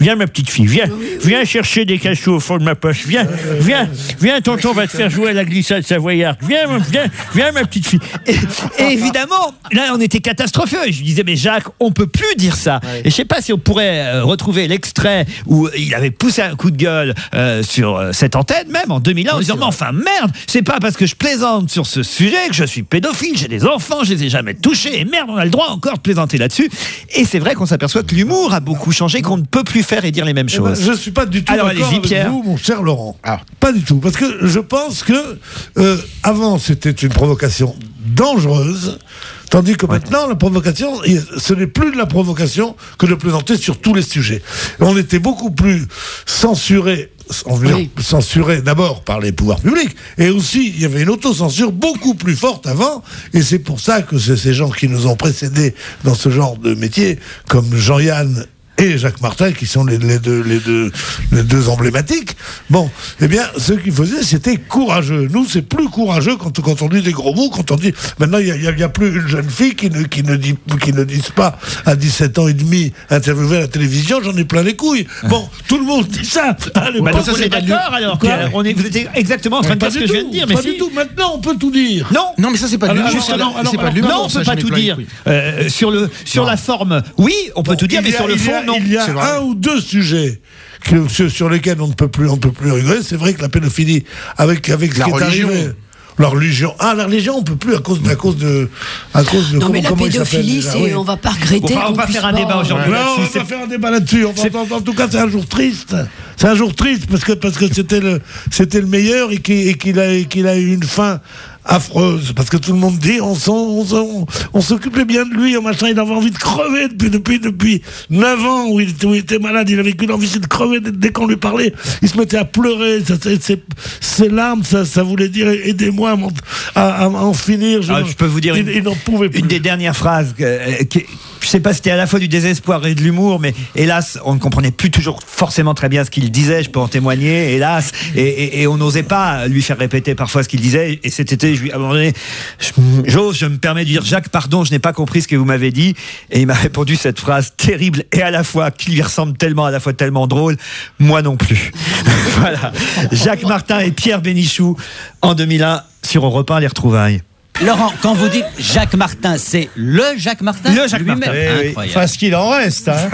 Viens, ma petite fille, viens. Viens chercher des cachous au fond de ma poche. Viens, viens, viens, tonton va te faire jouer à la glissade savoyarde. Viens, viens, viens, ma petite fille. Et, et évidemment, là, on était catastropheux. Et je lui disais, mais Jacques, on peut plus dire ça. Et je sais pas si on pourrait euh, retrouver l'extrait où il avait poussé un coup de gueule euh, sur euh, cette antenne, même en deux mille un, en disant, mais enfin, merde, c'est pas parce que je plaisante sur ce sujet que je suis pédophile, j'ai des enfants, je les ai jamais touchés, et merde, on a le droit encore de plaisanter là-dessus. Et c'est vrai qu'on s'aperçoit que l'humour a beaucoup changé, qu'on ne peut plus faire et dire les mêmes Eh ben, choses. je ne suis pas du tout Alors, d'accord allez-y, avec Pierre. vous, mon cher Laurent. Pas du tout. Parce que je pense que euh, avant, c'était une provocation dangereuse. Tandis que maintenant, la provocation, ce n'est plus de la provocation que de plaisanter sur tous les sujets. On était beaucoup plus censurés, on veut dire censurés d'abord par les pouvoirs publics, et aussi il y avait une autocensure beaucoup plus forte avant, et c'est pour ça que c'est ces gens qui nous ont précédés dans ce genre de métier, comme Jean-Yann et Jacques Martin, qui sont les, les, deux, les, deux, les deux emblématiques. Bon, eh bien, ce qu'ils faisaient, c'était courageux. Nous, c'est plus courageux quand, quand on dit des gros mots, quand on dit... Maintenant, il n'y a, a, a plus une jeune fille qui ne, qui ne, dit, qui ne dise pas, à dix-sept ans et demi, interviewée à la télévision, j'en ai plein les couilles. Bon, tout le monde dit ça. Allez, Bah, bon, donc ça, on c'est est pas d'accord du- alors Quoi Pierre, on est, vous êtes exactement en train de Pas dire ce du que je viens tout, de dire, mais pas si. du tout. Maintenant, on peut tout dire. Non, Non, mais ça, c'est pas de Alors, l'humour. alors, ça, alors, c'est pas de alors, l'humour. Non, on ça, peut je pas n'ai tout plein les dire. couilles. Euh, sur le, sur la forme, oui, on peut tout dire, Il mais y a- sur le il y fond, a- non. Il y a C'est vrai. un ou deux sujets que- sur, sur lesquels on ne peut plus, on ne peut plus rigoler. C'est vrai que la pédophilie, avec, avec ce La qui est religion. arrivé. La religion. Ah, la religion, on peut plus à cause, à cause de, à cause de. Non, mais la comment il s'appelle pédophilie, déjà, c'est, oui. on va pas regretter. Bon, enfin, on qu'on va puisse faire un pas- débat aujourd'hui. Non, on là-dessus, va c'est- faire un débat là-dessus. Enfin, en, en tout cas, c'est un jour triste. C'est un jour triste parce que parce que c'était le c'était le meilleur et qu'il et qu'il a et qu'il a eu une fin affreuse parce que tout le monde dit on s'en- on s'en- on s'occupait bien de lui, un machin, il avait envie de crever depuis depuis depuis neuf ans où il était, où il était malade, il avait qu'une envie c'est de crever dès, dès qu'on lui parlait, il se mettait à pleurer, ça, c'est- c'est- ses larmes ça, ça voulait dire aidez-moi à, m'en- à, à en finir. Ah, je peux vous dire il, une- il n'en pouvait plus. Une des dernières phrases, que, euh, qui- je sais pas si c'était à la fois du désespoir et de l'humour, mais hélas, on ne comprenait plus toujours forcément très bien ce qu'il disait, je peux en témoigner, hélas, et, et- et on n'osait pas lui faire répéter parfois ce qu'il disait, et cet été, je lui, à un moment donné, je- j'ose, je me permets de dire, Jacques, pardon, je n'ai pas compris ce que vous m'avez dit, et il m'a répondu cette phrase terrible, et à la fois, qui lui ressemble tellement, à la fois tellement drôle, moi non plus. Voilà. Jacques Martin et Pierre Bénichou, en deux mille un, sur Europe un, les retrouvailles. Laurent, quand vous dites Jacques Martin, c'est le Jacques Martin Le Jacques lui-même. Martin. Eh oui, Incroyable. enfin, ce qu'il en reste. Hein.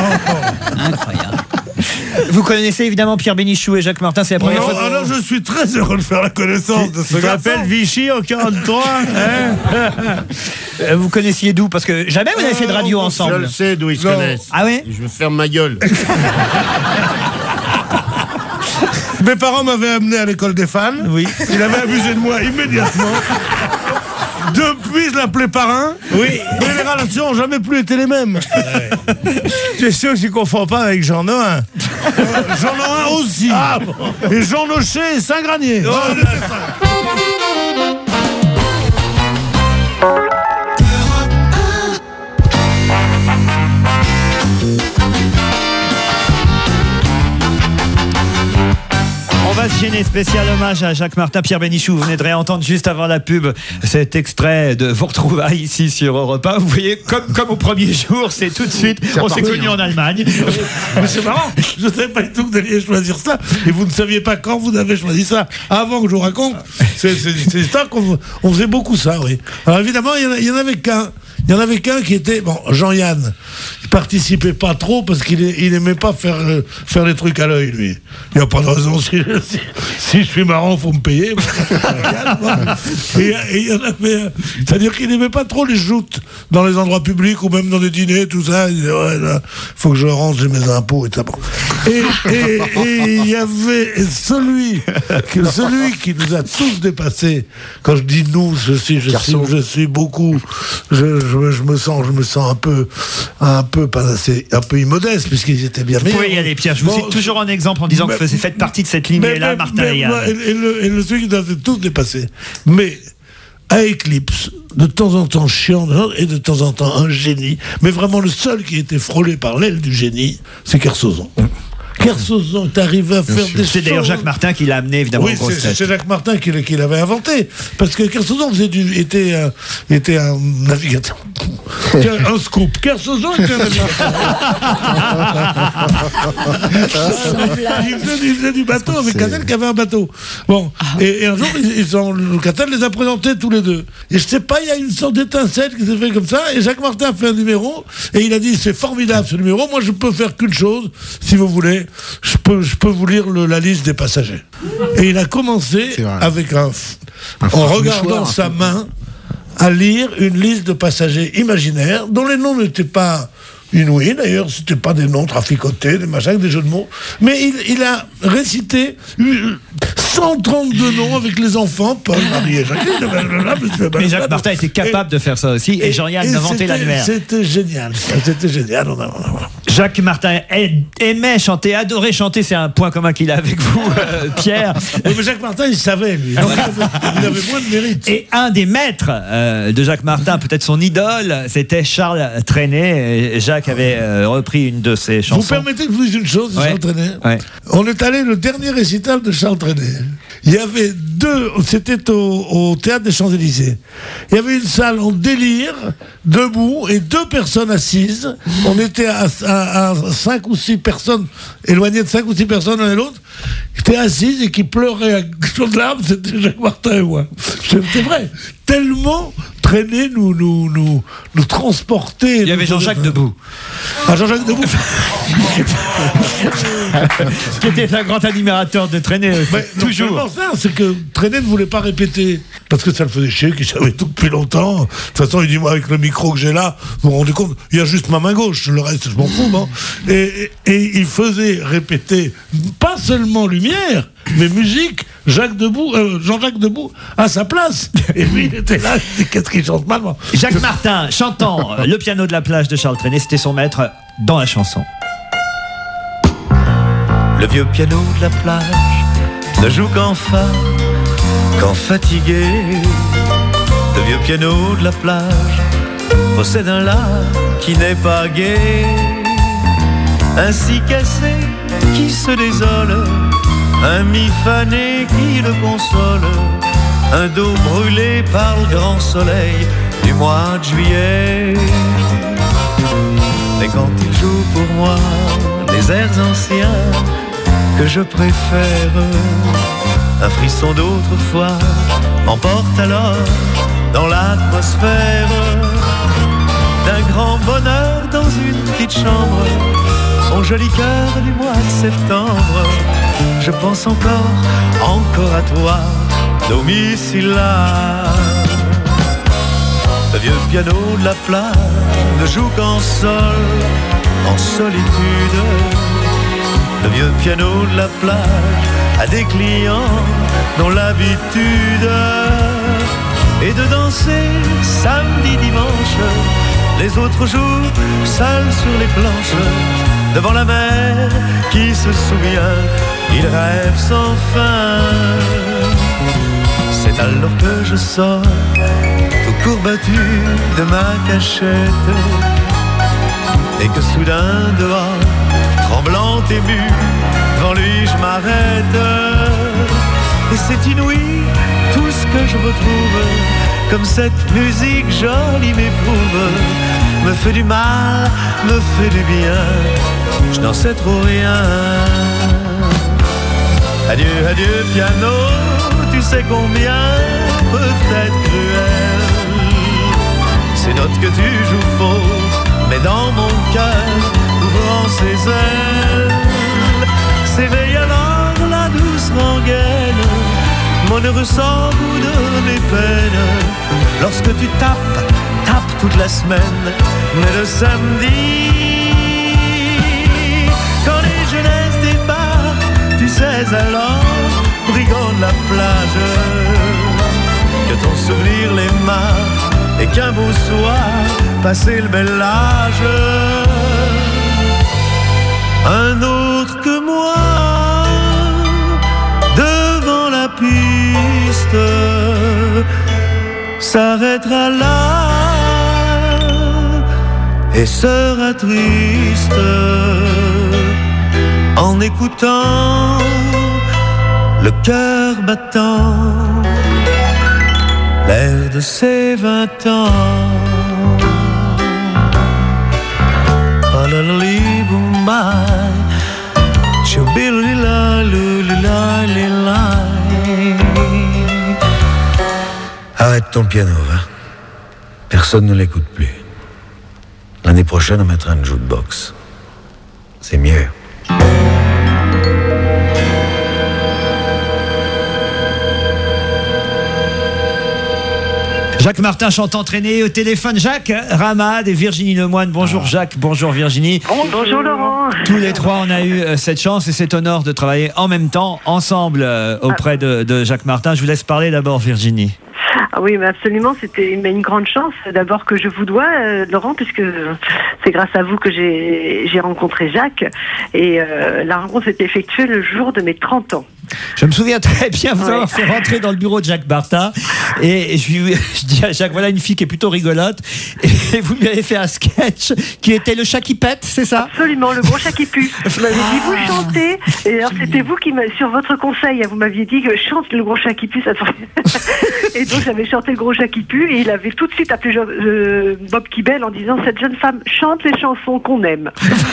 Incroyable. Vous connaissez évidemment Pierre Bénichou et Jacques Martin, c'est la première Non, fois. alors je suis très heureux de faire la connaissance de ce Tu garçon. t'appelles Vichy en quarante-trois hein. Euh, Vous connaissiez d'où? Parce que jamais vous n'avez fait de radio Je ensemble. le sais d'où ils se Non. connaissent. Ah oui? Je veux ferme ma gueule. Mes parents m'avaient amené à l'école des fans. Oui. Il avait abusé de moi immédiatement. Depuis, je l'appelais parrain. Oui. Mais les relations n'ont jamais plus été les mêmes. Tu es sûr que tu ne confonds pas avec Jean Noin? J'en ai un aussi. Ah, Et Jean Nochet et Saint-Granier. On va se gêner, spécial hommage à Jacques Martin, Pierre Bénichou. Vous venez de réentendre juste avant la pub cet extrait de vos retrouvailles ici sur Europe un. Vous voyez, comme, comme au premier jour, c'est tout de suite. On s'est connus en Allemagne. Mais c'est marrant, je ne savais pas du tout que vous alliez choisir ça. Et vous ne saviez pas quand vous avez choisi ça. Avant que je vous raconte, c'est c'est- c'est ça qu'on on faisait beaucoup ça, oui. Alors évidemment, il y en a- il y en avait qu'un. Il y en avait qu'un qui était, bon, Jean-Yann. Il participait pas trop parce qu'il est- il aimait pas faire, euh, faire les trucs à l'œil, lui. Il n'y a pas de raison. Si, si, si je suis marrant, faut me payer. Et et il y en avait un. C'est-à-dire qu'il n'aimait pas trop les joutes dans les endroits publics ou même dans des dîners, tout ça. Il disait, ouais, là, faut que je range mes impôts et ça. Bon. Et et- et il y avait celui, que- celui qui nous a tous dépassés. Quand je dis nous, je suis, je suis, je suis beaucoup. Je, je, je me sens, je me sens un peu, un peu, pas assez, un peu immodeste puisqu'ils étaient bien Vous meilleurs. pouvez y aller, Pierre. Je vous Bon, cite toujours en exemple en disant que mais- vous faites partie de cette mais- lignée-là, mais- Martin mais- et Yann. et, et le, et le celui qui nous a tous dépassés. Mais à Eclipse, de temps en temps chiant et de temps en temps un génie, mais vraiment le seul qui a été frôlé par l'aile du génie, c'est Kersozon. Kersozon est arrivé à faire des C'est d'ailleurs choses- Jacques Martin qui l'a amené évidemment Oui, aux grosses c'est têtes. c'est Jacques Martin qui, l'a- qui l'avait inventé. Parce que Kersozon faisait du, était, un, était un navigateur. Un scoop. Kersozon était un navigateur. il, faisait, il faisait du bateau avec Catel qui avait un bateau. Bon, et, et un jour, ils, ils ont, Catel les a présentés tous les deux. Et je sais pas, il y a une sorte d'étincelle qui s'est fait comme ça. Et Jacques Martin a fait un numéro et il a dit c'est formidable ce numéro. Moi, je peux faire qu'une chose, si vous voulez. Je peux, je peux vous lire le, la liste des passagers. Et il a commencé avec un, un en regardant sa main à lire une liste de passagers imaginaires dont les noms n'étaient pas inouïs, d'ailleurs, c'était pas des noms traficotés, des machins, des jeux de mots, mais il, il a récité cent trente-deux noms avec les enfants, Paul, Marie et Jacques. Mais Jacques Martin était capable et, de faire ça aussi, et, et Jean-Yann d'inventer l'annuaire. C'était génial, c'était génial. On a, on a... Jacques Martin aimait chanter, adorait chanter, c'est un point commun qu'il a avec vous, euh, Pierre. Oui, mais Jacques Martin, il savait, lui. Donc, il, avait, il avait moins de mérite. Et un des maîtres euh, de Jacques Martin, peut-être son idole, c'était Charles Trenet. Jacques avait euh, repris une de ses chansons. Vous permettez que je vous dise une chose de ouais. Charles Trenet? Ouais. On est allé le dernier récital de Charles Trenet. Il y avait deux, c'était au, au Théâtre des Champs-Élysées. Il y avait une salle en délire, debout, et deux personnes assises. On était à, à, à cinq ou six personnes, éloignées de cinq ou six personnes l'un et l'autre, qui étaient assises et qui pleuraient à chaudes larmes. C'était Jacques Martin et moi. C'était vrai. Tellement Trenet nous, nous, nous, nous transportait. Il y avait Jean-Jacques Debout. Ah, Jean-Jacques Debout. Qui était un grand animateur de Trenet. Mais toujours. Ça, c'est que Trenet ne voulait pas répéter parce que ça le faisait chier, qu'il savait tout depuis longtemps. De toute façon, il dit moi avec le micro que j'ai là, vous vous rendez compte, il y a juste ma main gauche, le reste je m'en fous. Bon. Et, et, et il faisait répéter pas seulement Lumière, mais musique. Jacques Debout, euh, Jean-Jacques Debout à sa place. Et lui, il était là. Il dit, qu'est-ce qu'il chante mal, moi. Jacques Martin chantant le piano de la plage de Charles Trenet, c'était son maître dans la chanson. Le vieux piano de la plage ne joue qu'enfin, quand fatigué. Le vieux piano de la plage possède un la qui n'est pas gai, ainsi cassé qui se désole, un mi fané qui le console, un dos brûlé par le grand soleil du mois de juillet. Mais quand il joue pour moi les airs anciens que je préfère, un frisson d'autrefois m'emporte alors dans l'atmosphère d'un grand bonheur dans une petite chambre, son joli cœur du mois de septembre. Je pense encore, encore à toi, domicile là. Le vieux piano de la plage ne joue qu'en sol, en solitude. Le vieux piano de la plage a des clients dont l'habitude est de danser samedi, dimanche, les autres jours seuls sur les planches, devant la mer qui se souvient, il rêve sans fin. C'est alors que je sors, tout courbattu de ma cachette, et que soudain dehors, tremblante, ému, devant lui je m'arrête. Et c'est inouï tout ce que je retrouve, comme cette musique jolie m'éprouve, me fait du mal, me fait du bien, je n'en sais trop rien. Adieu, adieu piano, tu sais combien peuvent être cruelles ces notes que tu joues faux, mais dans mon cœur, ouvrant ses ailes, s'éveille alors la douce rengaine, mon heureux sans goût de mes peines, lorsque tu tapes, tapes toute la semaine, mais le samedi, quand les jeunesses débarquent, tu sais alors, brigand de la plage, que ton souvenir les marque, et qu'un beau soir, passé le bel âge, un autre que moi, devant la piste, s'arrêtera là et sera triste en écoutant le cœur battant l'air de ses vingt ans. ton piano, va. Personne ne l'écoute plus. L'année prochaine, on mettra une jukebox. C'est mieux. Jacques Martin chante entraîné au téléphone. Jacques Ramade et Virginie Lemoine. Bonjour Jacques, bonjour Virginie. Bonjour Laurent. Tous les trois, on a eu euh, cette chance et cet honneur de travailler en même temps, ensemble, euh, auprès de, de Jacques Martin. Je vous laisse parler d'abord, Virginie. Ah oui, mais absolument, c'était une, une grande chance d'abord que je vous dois, euh, Laurent, puisque c'est grâce à vous que j'ai j'ai rencontré Jacques. Et euh, la rencontre s'est effectuée le jour de mes trente ans. Je me souviens très bien vous Ouais. avoir fait rentrer dans le bureau de Jacques Martin et je, lui- je dis à Jacques, voilà une fille qui est plutôt rigolote, et vous lui avez fait un sketch qui était le chat qui pète, c'est ça? Absolument, le gros chat qui pue. Vous m'avez dit, vous chantez, et alors c'était vous qui, m'a- sur votre conseil, vous m'aviez dit que chante le gros chat qui pue, ça te- Et donc j'avais chanté le gros chat qui pue, et il avait tout de suite appelé Jo- euh, Bob Kibel en disant, cette jeune femme chante les chansons qu'on aime.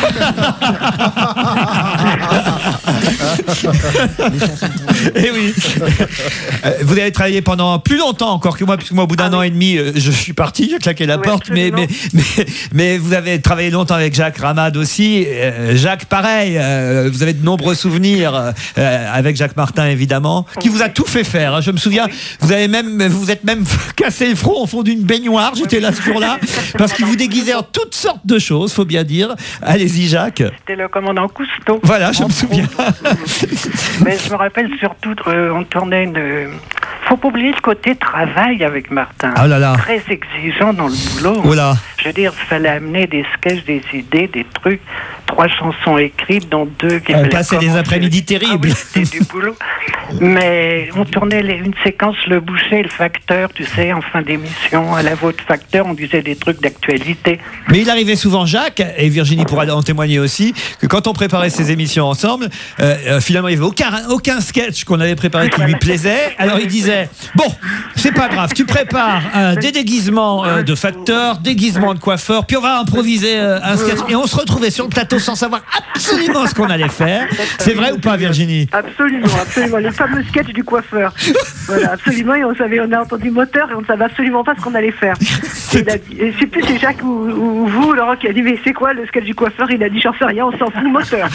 Eh oui. Euh, Vous avez travaillé pendant plus longtemps encore que moi, puisque moi, au bout d'un an et demi, euh, je suis parti, j'ai claqué la Ouais, porte. Mais, mais, mais, mais vous avez travaillé longtemps avec Jacques Ramade aussi. Euh, Jacques, pareil, euh, vous avez de nombreux souvenirs euh, avec Jacques Martin, évidemment, qui vous a tout fait faire. hein. Je me souviens, vous avez même, vous vous êtes même cassé le front au fond d'une baignoire. J'étais là ce jour-là, parce qu'il vous déguisait en toutes sortes de choses, faut bien dire. Allez-y, Jacques. C'était le commandant Cousteau. Voilà, je me souviens. Mais je me rappelle surtout, euh, on tournait une. Faut pas oublier le côté travail avec Martin. Ah là là. Très exigeant dans le boulot. Oh là. Je veux dire, il fallait amener des sketchs, des idées, des trucs. Trois chansons écrites, dont deux qui On fallait passait des commencer. après-midi terribles. Ah oui, c'était du boulot. Mais on tournait les- une séquence Le Boucher et le Facteur, tu sais, en fin d'émission. À la voix de Facteur, on disait des trucs d'actualité. Mais il arrivait souvent, Jacques, et Virginie pourra en témoigner aussi, que quand on préparait ces émissions ensemble, euh, euh, finalement, il n'y avait aucun, aucun sketch qu'on avait préparé qui lui plaisait. Alors il disait, bon, c'est pas grave, tu prépares euh, des déguisements euh, de facteurs, déguisements de coiffeurs, puis on va improviser euh, un sketch. Et on se retrouvait sur le plateau sans savoir absolument ce qu'on allait faire. C'est vrai ou pas, Virginie? Absolument, absolument. Le fameux sketch du coiffeur. Voilà, absolument. Et on savait, on a entendu moteur et on ne savait absolument pas ce qu'on allait faire. Et il a dit, et je sais plus si c'est Jacques ou, ou vous, Laurent, qui a dit, mais c'est quoi le sketch du coiffeur? Il a dit, j'en sais rien, on s'en fout, moteur.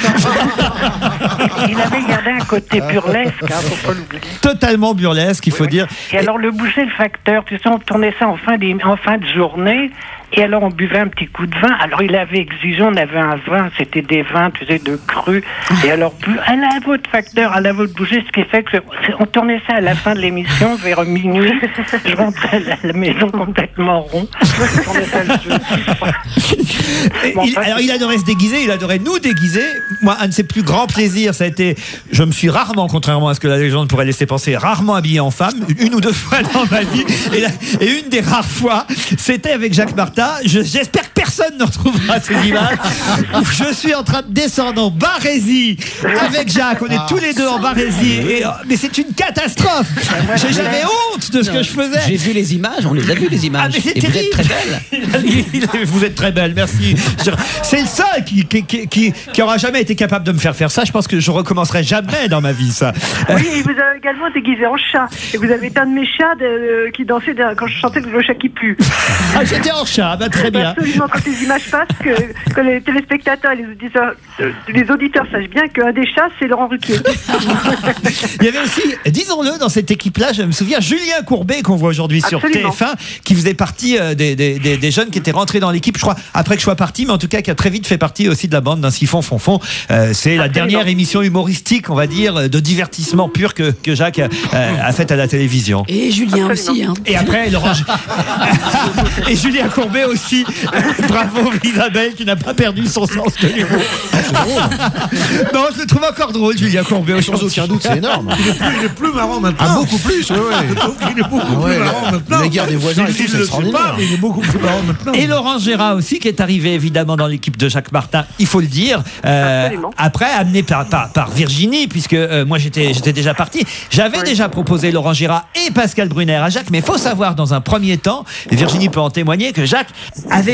Il avait gardé un côté burlesque, hein, faut pas l'oublier. Totalement burlesque, il faut dire. Et alors, le boucher, le facteur, tu sais, on tournait ça en fin, des- en fin de journée. Et alors, on buvait un petit coup de vin. Alors, il avait exigé, on avait un vin, c'était des vins, tu sais, de cru. Et alors, bu- à la votre facteur, à la votre boucher, ce qui fait que c'est- on tournait ça à la fin de l'émission, vers minuit. Je rentrais à la, la maison complètement rond. Je tournais ça le jeudi. Et il- alors il adorait se déguiser, il adorait nous déguiser. Moi, un de ses plus grands plaisirs, ça a été, je me suis rarement, contrairement à ce que la légende pourrait laisser penser, rarement habillé en femme, une ou deux fois dans ma vie. Et, la- et une des rares fois, c'était avec Jacques Martin. Je- J'espère que personne ne retrouvera ces images. Où je suis en train de descendre en Barésie avec Jacques. On est tous les deux en Barésie. Et, mais c'est une catastrophe. J'ai- J'avais honte de ce que je faisais. J'ai vu les images, on les a vues les images. Ah, mais c'est Et vous êtes terrible. très belle. Il- il- Vous êtes très belle, merci. Je- C'est le seul qui, qui, qui, qui, qui aura jamais été capable de me faire faire ça. Je pense que je recommencerai jamais dans ma vie, ça. Oui, et vous avez également déguisé en chat. Et vous avez été un de mes chats de- qui dansait de- quand je chantais le chat qui pue. Ah, j'étais en chat, bah, très bien. Absolument, quand les images passent, que, que les téléspectateurs et les auditeurs, euh, les auditeurs sachent bien qu'un des chats, c'est Laurent Ruquier. Il y avait aussi, disons-le, dans cette équipe-là, je me souviens, Julien Courbet, qu'on voit aujourd'hui sur Absolument. T F un, qui faisait partie euh, des, des, des, des jeunes qui étaient rentrés dans l'équipe, je crois, après que je sois parti, mais en tout cas, qui a très vite fait partie aussi de la bande d'un siphon fond fond. Euh, c'est la dernière émission humoristique, on va dire, de divertissement pur que, que Jacques euh, a faite à la télévision. Et Julien aussi. Hein. Et après, Laurent. Et Julien Courbet aussi. Bravo Isabelle qui n'a pas perdu son sens de l'humour. Non, je le trouve encore drôle, Julien Courbet. Sans aucun doute, c'est énorme. Il est, plus, il est plus marrant maintenant. Ah, beaucoup plus, ouais, ouais. Il est beaucoup Ah ouais, plus marrant la- maintenant. la guerre des voisins et Il- tout, il c'est le sait extraordinaire. pas, mais il est beaucoup plus marrant maintenant. Et Laurent Gérard aussi, qui est arrivé évidemment dans l'équipe de Jacques Martin, il faut le dire. Euh, après, amené par, par, par Virginie, puisque euh, moi j'étais j'étais déjà parti. J'avais déjà proposé Laurent Gérard et Pascal Brunner à Jacques, mais il faut savoir dans un premier temps, et Virginie peut en témoigner, que Jacques avait une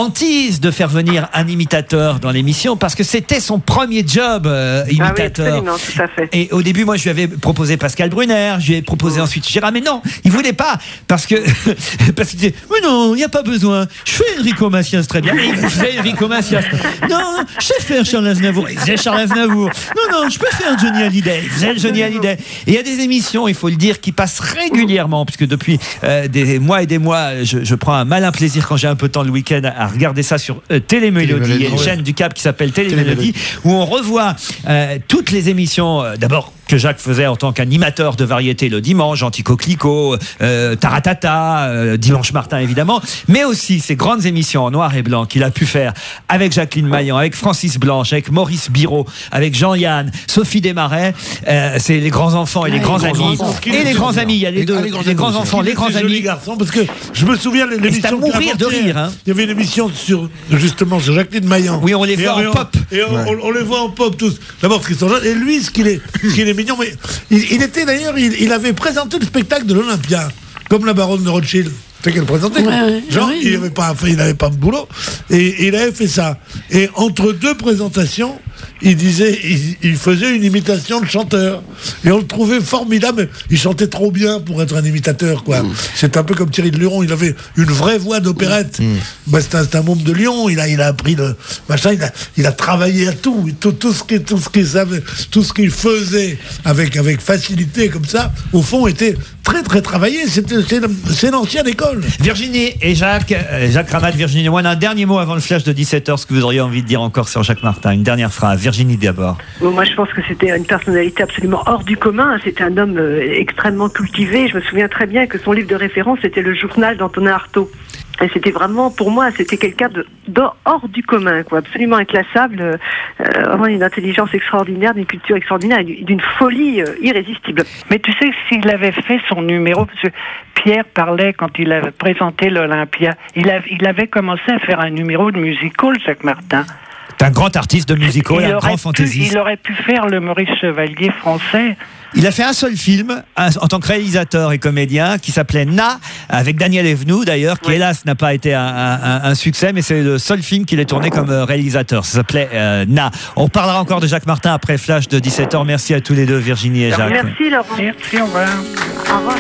hantise de faire venir un imitateur dans l'émission parce que c'était son premier job, euh, imitateur. Ah oui, absolument, tout à fait. Et au début, moi, je lui avais proposé Pascal Brunner, je lui ai proposé ensuite Gérard, mais non, il voulait pas parce que parce qu'il disait, mais non, il n'y a pas besoin. Je fais Enrico Macias très bien. Et il faisait Enrico Macias. Non, je sais faire Charles Aznavour. Il faisait Charles Aznavour. Non, non, je peux faire Johnny Hallyday. Il faisait Johnny Hallyday. Et il y a des émissions, il faut le dire, qui passent régulièrement, puisque depuis euh, des mois et des mois, je, je prends un malin plaisir quand j'ai un peu de temps le week-end à regarder ça sur euh, Télémélodie. Il y a une ouais. chaîne du Cap qui s'appelle Télémélodie, où on revoit euh, toutes les émissions, euh, d'abord que Jacques faisait en tant qu'animateur de variété le dimanche, Gentil Coquelicot, euh, Taratata, euh, Dimanche Martin évidemment, mais aussi ces grandes émissions en noir et blanc qu'il a pu faire avec Jacqueline Maillan, avec Francis Blanche, avec Maurice Biraud, avec Jean-Yann, Sophie Desmarais, euh, c'est les grands enfants et les Ouais, grands les amis. grands enfants. Et les grands amis, il y a les deux, les, les grands enfants, les grands amis. Garçons, parce que je me souviens de l'émission. C'est à mourir de rire, hein. Il y avait une émission sur, justement, sur Jacqueline Maillan. Oui, on les voit en pop. Et on, Ouais. on- on les voit en pop tous. D'abord, parce qu'ils sont jeunes. Et lui, ce qu'il est, ce qu'il est mignon, mais il, il était d'ailleurs, il, il avait présenté le spectacle de l'Olympia, comme la baronne de Rothschild. C'est qu'elle présentait. Ouais, ouais. Genre, Ah oui, il oui. n'avait pas, il n'avait pas de boulot. Et, et il avait fait ça. Et entre deux présentations, il disait, il, il faisait une imitation de chanteur. Et on le trouvait formidable. Il chantait trop bien pour être un imitateur, quoi. C'est un peu comme Thierry de Luron. Il avait une vraie voix d'opérette. Bah, c'est un, c'est un môme de Lyon. Il a, il a appris le machin. Il a, il a travaillé à tout. Tout, tout ce qu'il, tout ce qu'il savait, tout ce qu'il faisait avec, avec facilité, comme ça, au fond, était très, très travaillé. C'était, c'est, c'est l'ancienne école. Virginie et Jacques, euh, Jacques Ramat, Virginie Lemoine, un dernier mot avant le flash de dix-sept heures, ce que vous auriez envie de dire encore sur Jacques Martin. Une dernière phrase. Virginie d'abord. Bon, moi, je pense que c'était une personnalité absolument hors du commun. C'était un homme euh, extrêmement cultivé. Je me souviens très bien que son livre de référence, c'était le journal d'Antonin Artaud. Et c'était vraiment, pour moi, c'était quelqu'un de, de hors du commun, quoi, absolument inclassable, euh, vraiment une intelligence extraordinaire, d'une culture extraordinaire, et d'une d'une folie euh, irrésistible. Mais tu sais, s'il avait fait son numéro, parce que Pierre parlait quand il avait présenté l'Olympia, il, a, il avait commencé à faire un numéro de musical, Jacques Martin. C'est un grand artiste de musical, Il un aurait grand pu- fantaisiste. Il aurait pu faire le Maurice Chevalier français. Il a fait un seul film un- en tant que réalisateur et comédien qui s'appelait Na, avec Daniel Evenou d'ailleurs, qui hélas n'a pas été un, un- un succès, mais c'est le seul film qu'il ait tourné comme euh, réalisateur. Ça s'appelait euh, Na. On parlera encore de Jacques Martin après le flash de dix-sept heures. Merci à tous les deux, Virginie et Jacques. Merci, Laurent. Merci, au revoir. Au revoir.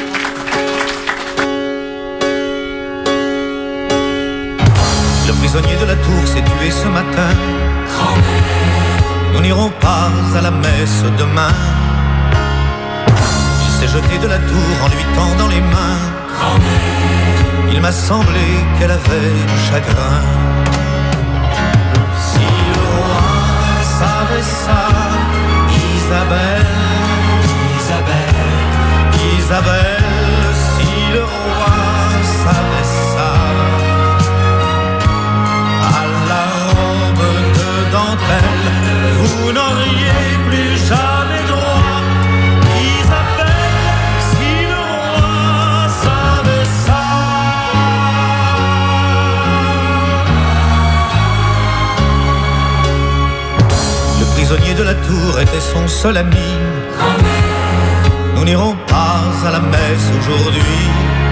Le prisonnier de la tour s'est tué ce matin. Nous n'irons pas à la messe demain. Il s'est jeté de la tour en lui tendant les mains. Il m'a semblé qu'elle avait du chagrin. Si le roi savait ça, Isabelle, Isabelle, Isabelle, si le roi savait ça. À la robe de dentelle, vous n'auriez plus jamais droit. Isabelle, si le roi savait ça. Le prisonnier de la tour était son seul ami. Nous n'irons pas à la messe aujourd'hui.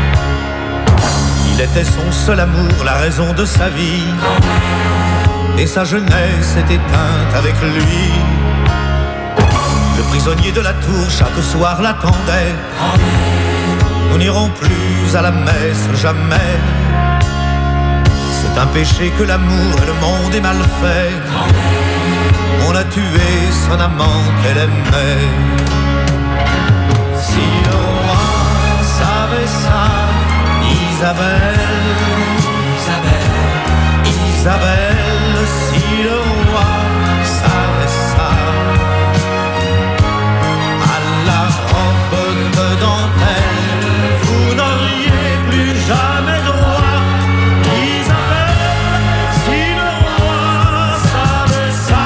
Il était son seul amour, la raison de sa vie. Et sa jeunesse est éteinte avec lui. Le prisonnier de la tour chaque soir l'attendait. Nous n'irons plus à la messe jamais. C'est un péché que l'amour et le monde est mal fait. On a tué son amant qu'elle aimait. Si le roi savait ça, Isabelle, Isabelle, Isabelle, si le roi savait ça. À la robe de dentelle, vous n'auriez plus jamais droit. Isabelle, si le roi savait ça.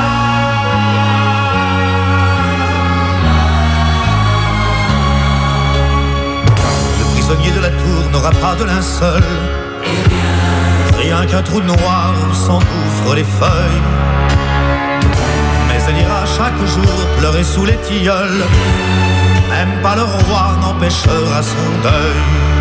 Le prisonnier de la tour n'aura pas de linceul. Rien qu'un trou noir où s'engouffrent les feuilles. Mais elle ira chaque jour pleurer sous les tilleuls. Même pas le roi n'empêchera son deuil.